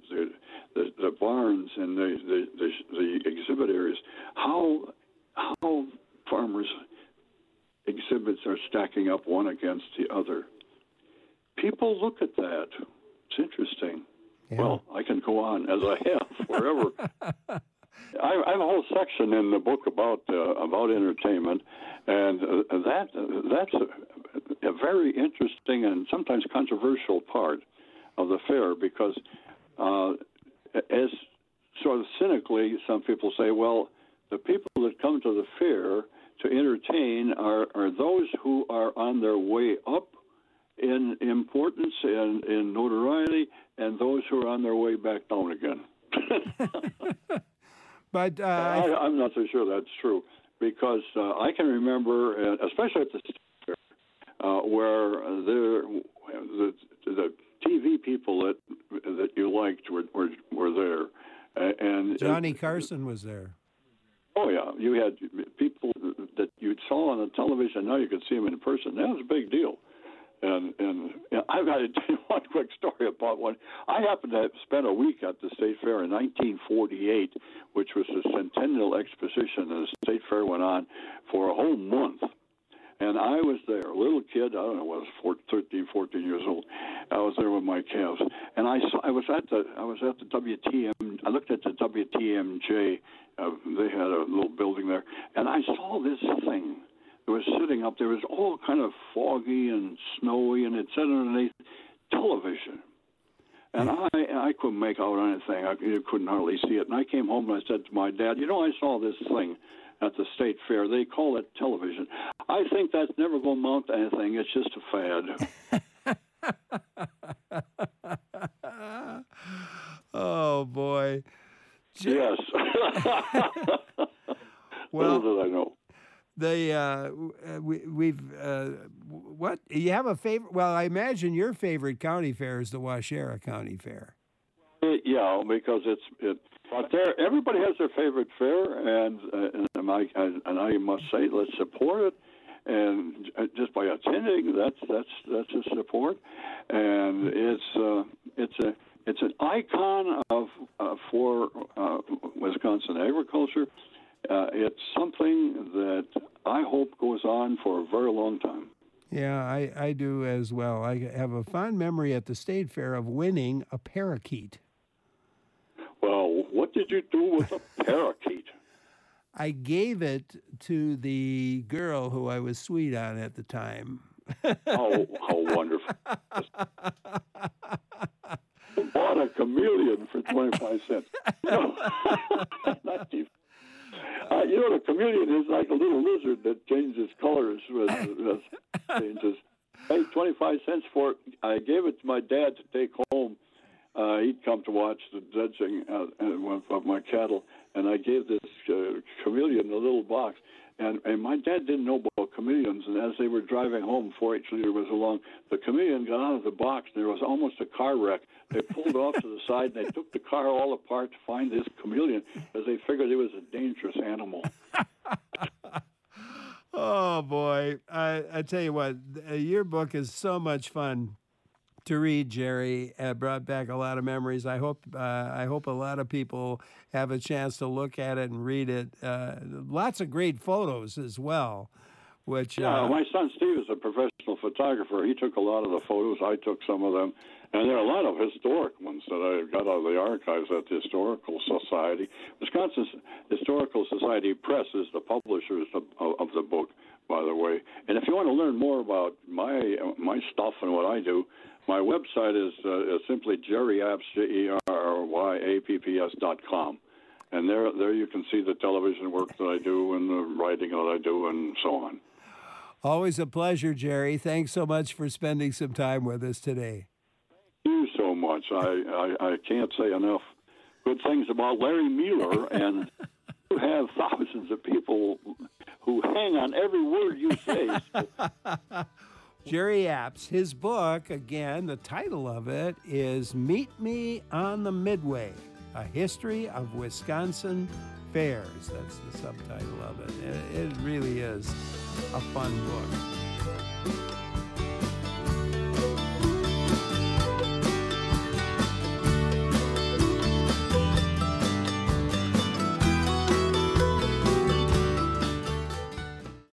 the barns and the exhibit areas, how farmers' exhibits are stacking up one against the other. People look at that. It's interesting. Yeah. Well, I can go on as I have forever. I have a whole section in the book about entertainment, and that's a very interesting and sometimes controversial part of the fair, because as sort of cynically, some people say, well, the people that come to the fair to entertain are those who are on their way up in importance and in notoriety, and those who are on their way back down again. But I'm not so sure that's true, because I can remember, especially at the state fair, where the TV people that you liked were there, and Johnny Carson was there. Oh yeah, you had people that you saw on the television. Now you could see them in person. That was a big deal. And I've got to tell you one quick story about one. I happened to have spent a week at the State Fair in 1948, which was the Centennial Exposition, and the State Fair went on for a whole month. And I was there, a little kid, I don't know, I was 13, 14 years old. I was there with my calves. And I was at the WTM, I looked at the WTMJ, they had a little building there, and I saw this thing. It was sitting up there. It was all kind of foggy and snowy, and it sat underneath television. And I couldn't make out anything. I couldn't hardly see it. And I came home and I said to my dad, I saw this thing at the State Fair. They call it television. I think that's never going to amount to anything. It's just a fad. Oh, boy. Yes. Well, little did I know. What you have a favorite? Well, I imagine your favorite county fair is the Waushara County Fair. Yeah, because but there everybody has their favorite fair, and I must say, let's support it, and just by attending, that's a support, and it's an icon for Wisconsin agriculture. It's something that I hope goes on for a very long time. Yeah, I do as well. I have a fond memory at the State Fair of winning a parakeet. Well, what did you do with a parakeet? I gave it to the girl who I was sweet on at the time. How wonderful. Bought a chameleon for 25 cents. Not even. The chameleon is like a little lizard that changes colors with changes. Paid 25 cents for it. I gave it to my dad to take home. He'd come to watch the judging of my cattle, and I gave this chameleon a little box. And my dad didn't know about chameleons, and as they were driving home, 4-H leader was along, the chameleon got out of the box, and there was almost a car wreck. They pulled off to the side, and they took the car all apart to find this chameleon, as they figured it was a dangerous animal. Oh, boy. I tell you what, your book is so much fun to read, Jerry. It brought back a lot of memories. I hope a lot of people have a chance to look at it and read it. Lots of great photos as well. Which my son Steve is a professional photographer. He took a lot of the photos. I took some of them, and there are a lot of historic ones that I got out of the archives at the Historical Society. Wisconsin Historical Society Press is the publishers of the book, by the way. And if you want to learn more about my stuff and what I do, my website is simply jerryapps, JERYAPPS.com. And there you can see the television work that I do and the writing that I do and so on. Always a pleasure, Jerry. Thanks so much for spending some time with us today. Thank you so much. I can't say enough good things about Larry Mueller, and you have thousands of people who hang on every word you say. Jerry Apps, his book, again, the title of it is Meet Me on the Midway, A History of Wisconsin Fairs. That's the subtitle of it. It really is a fun book.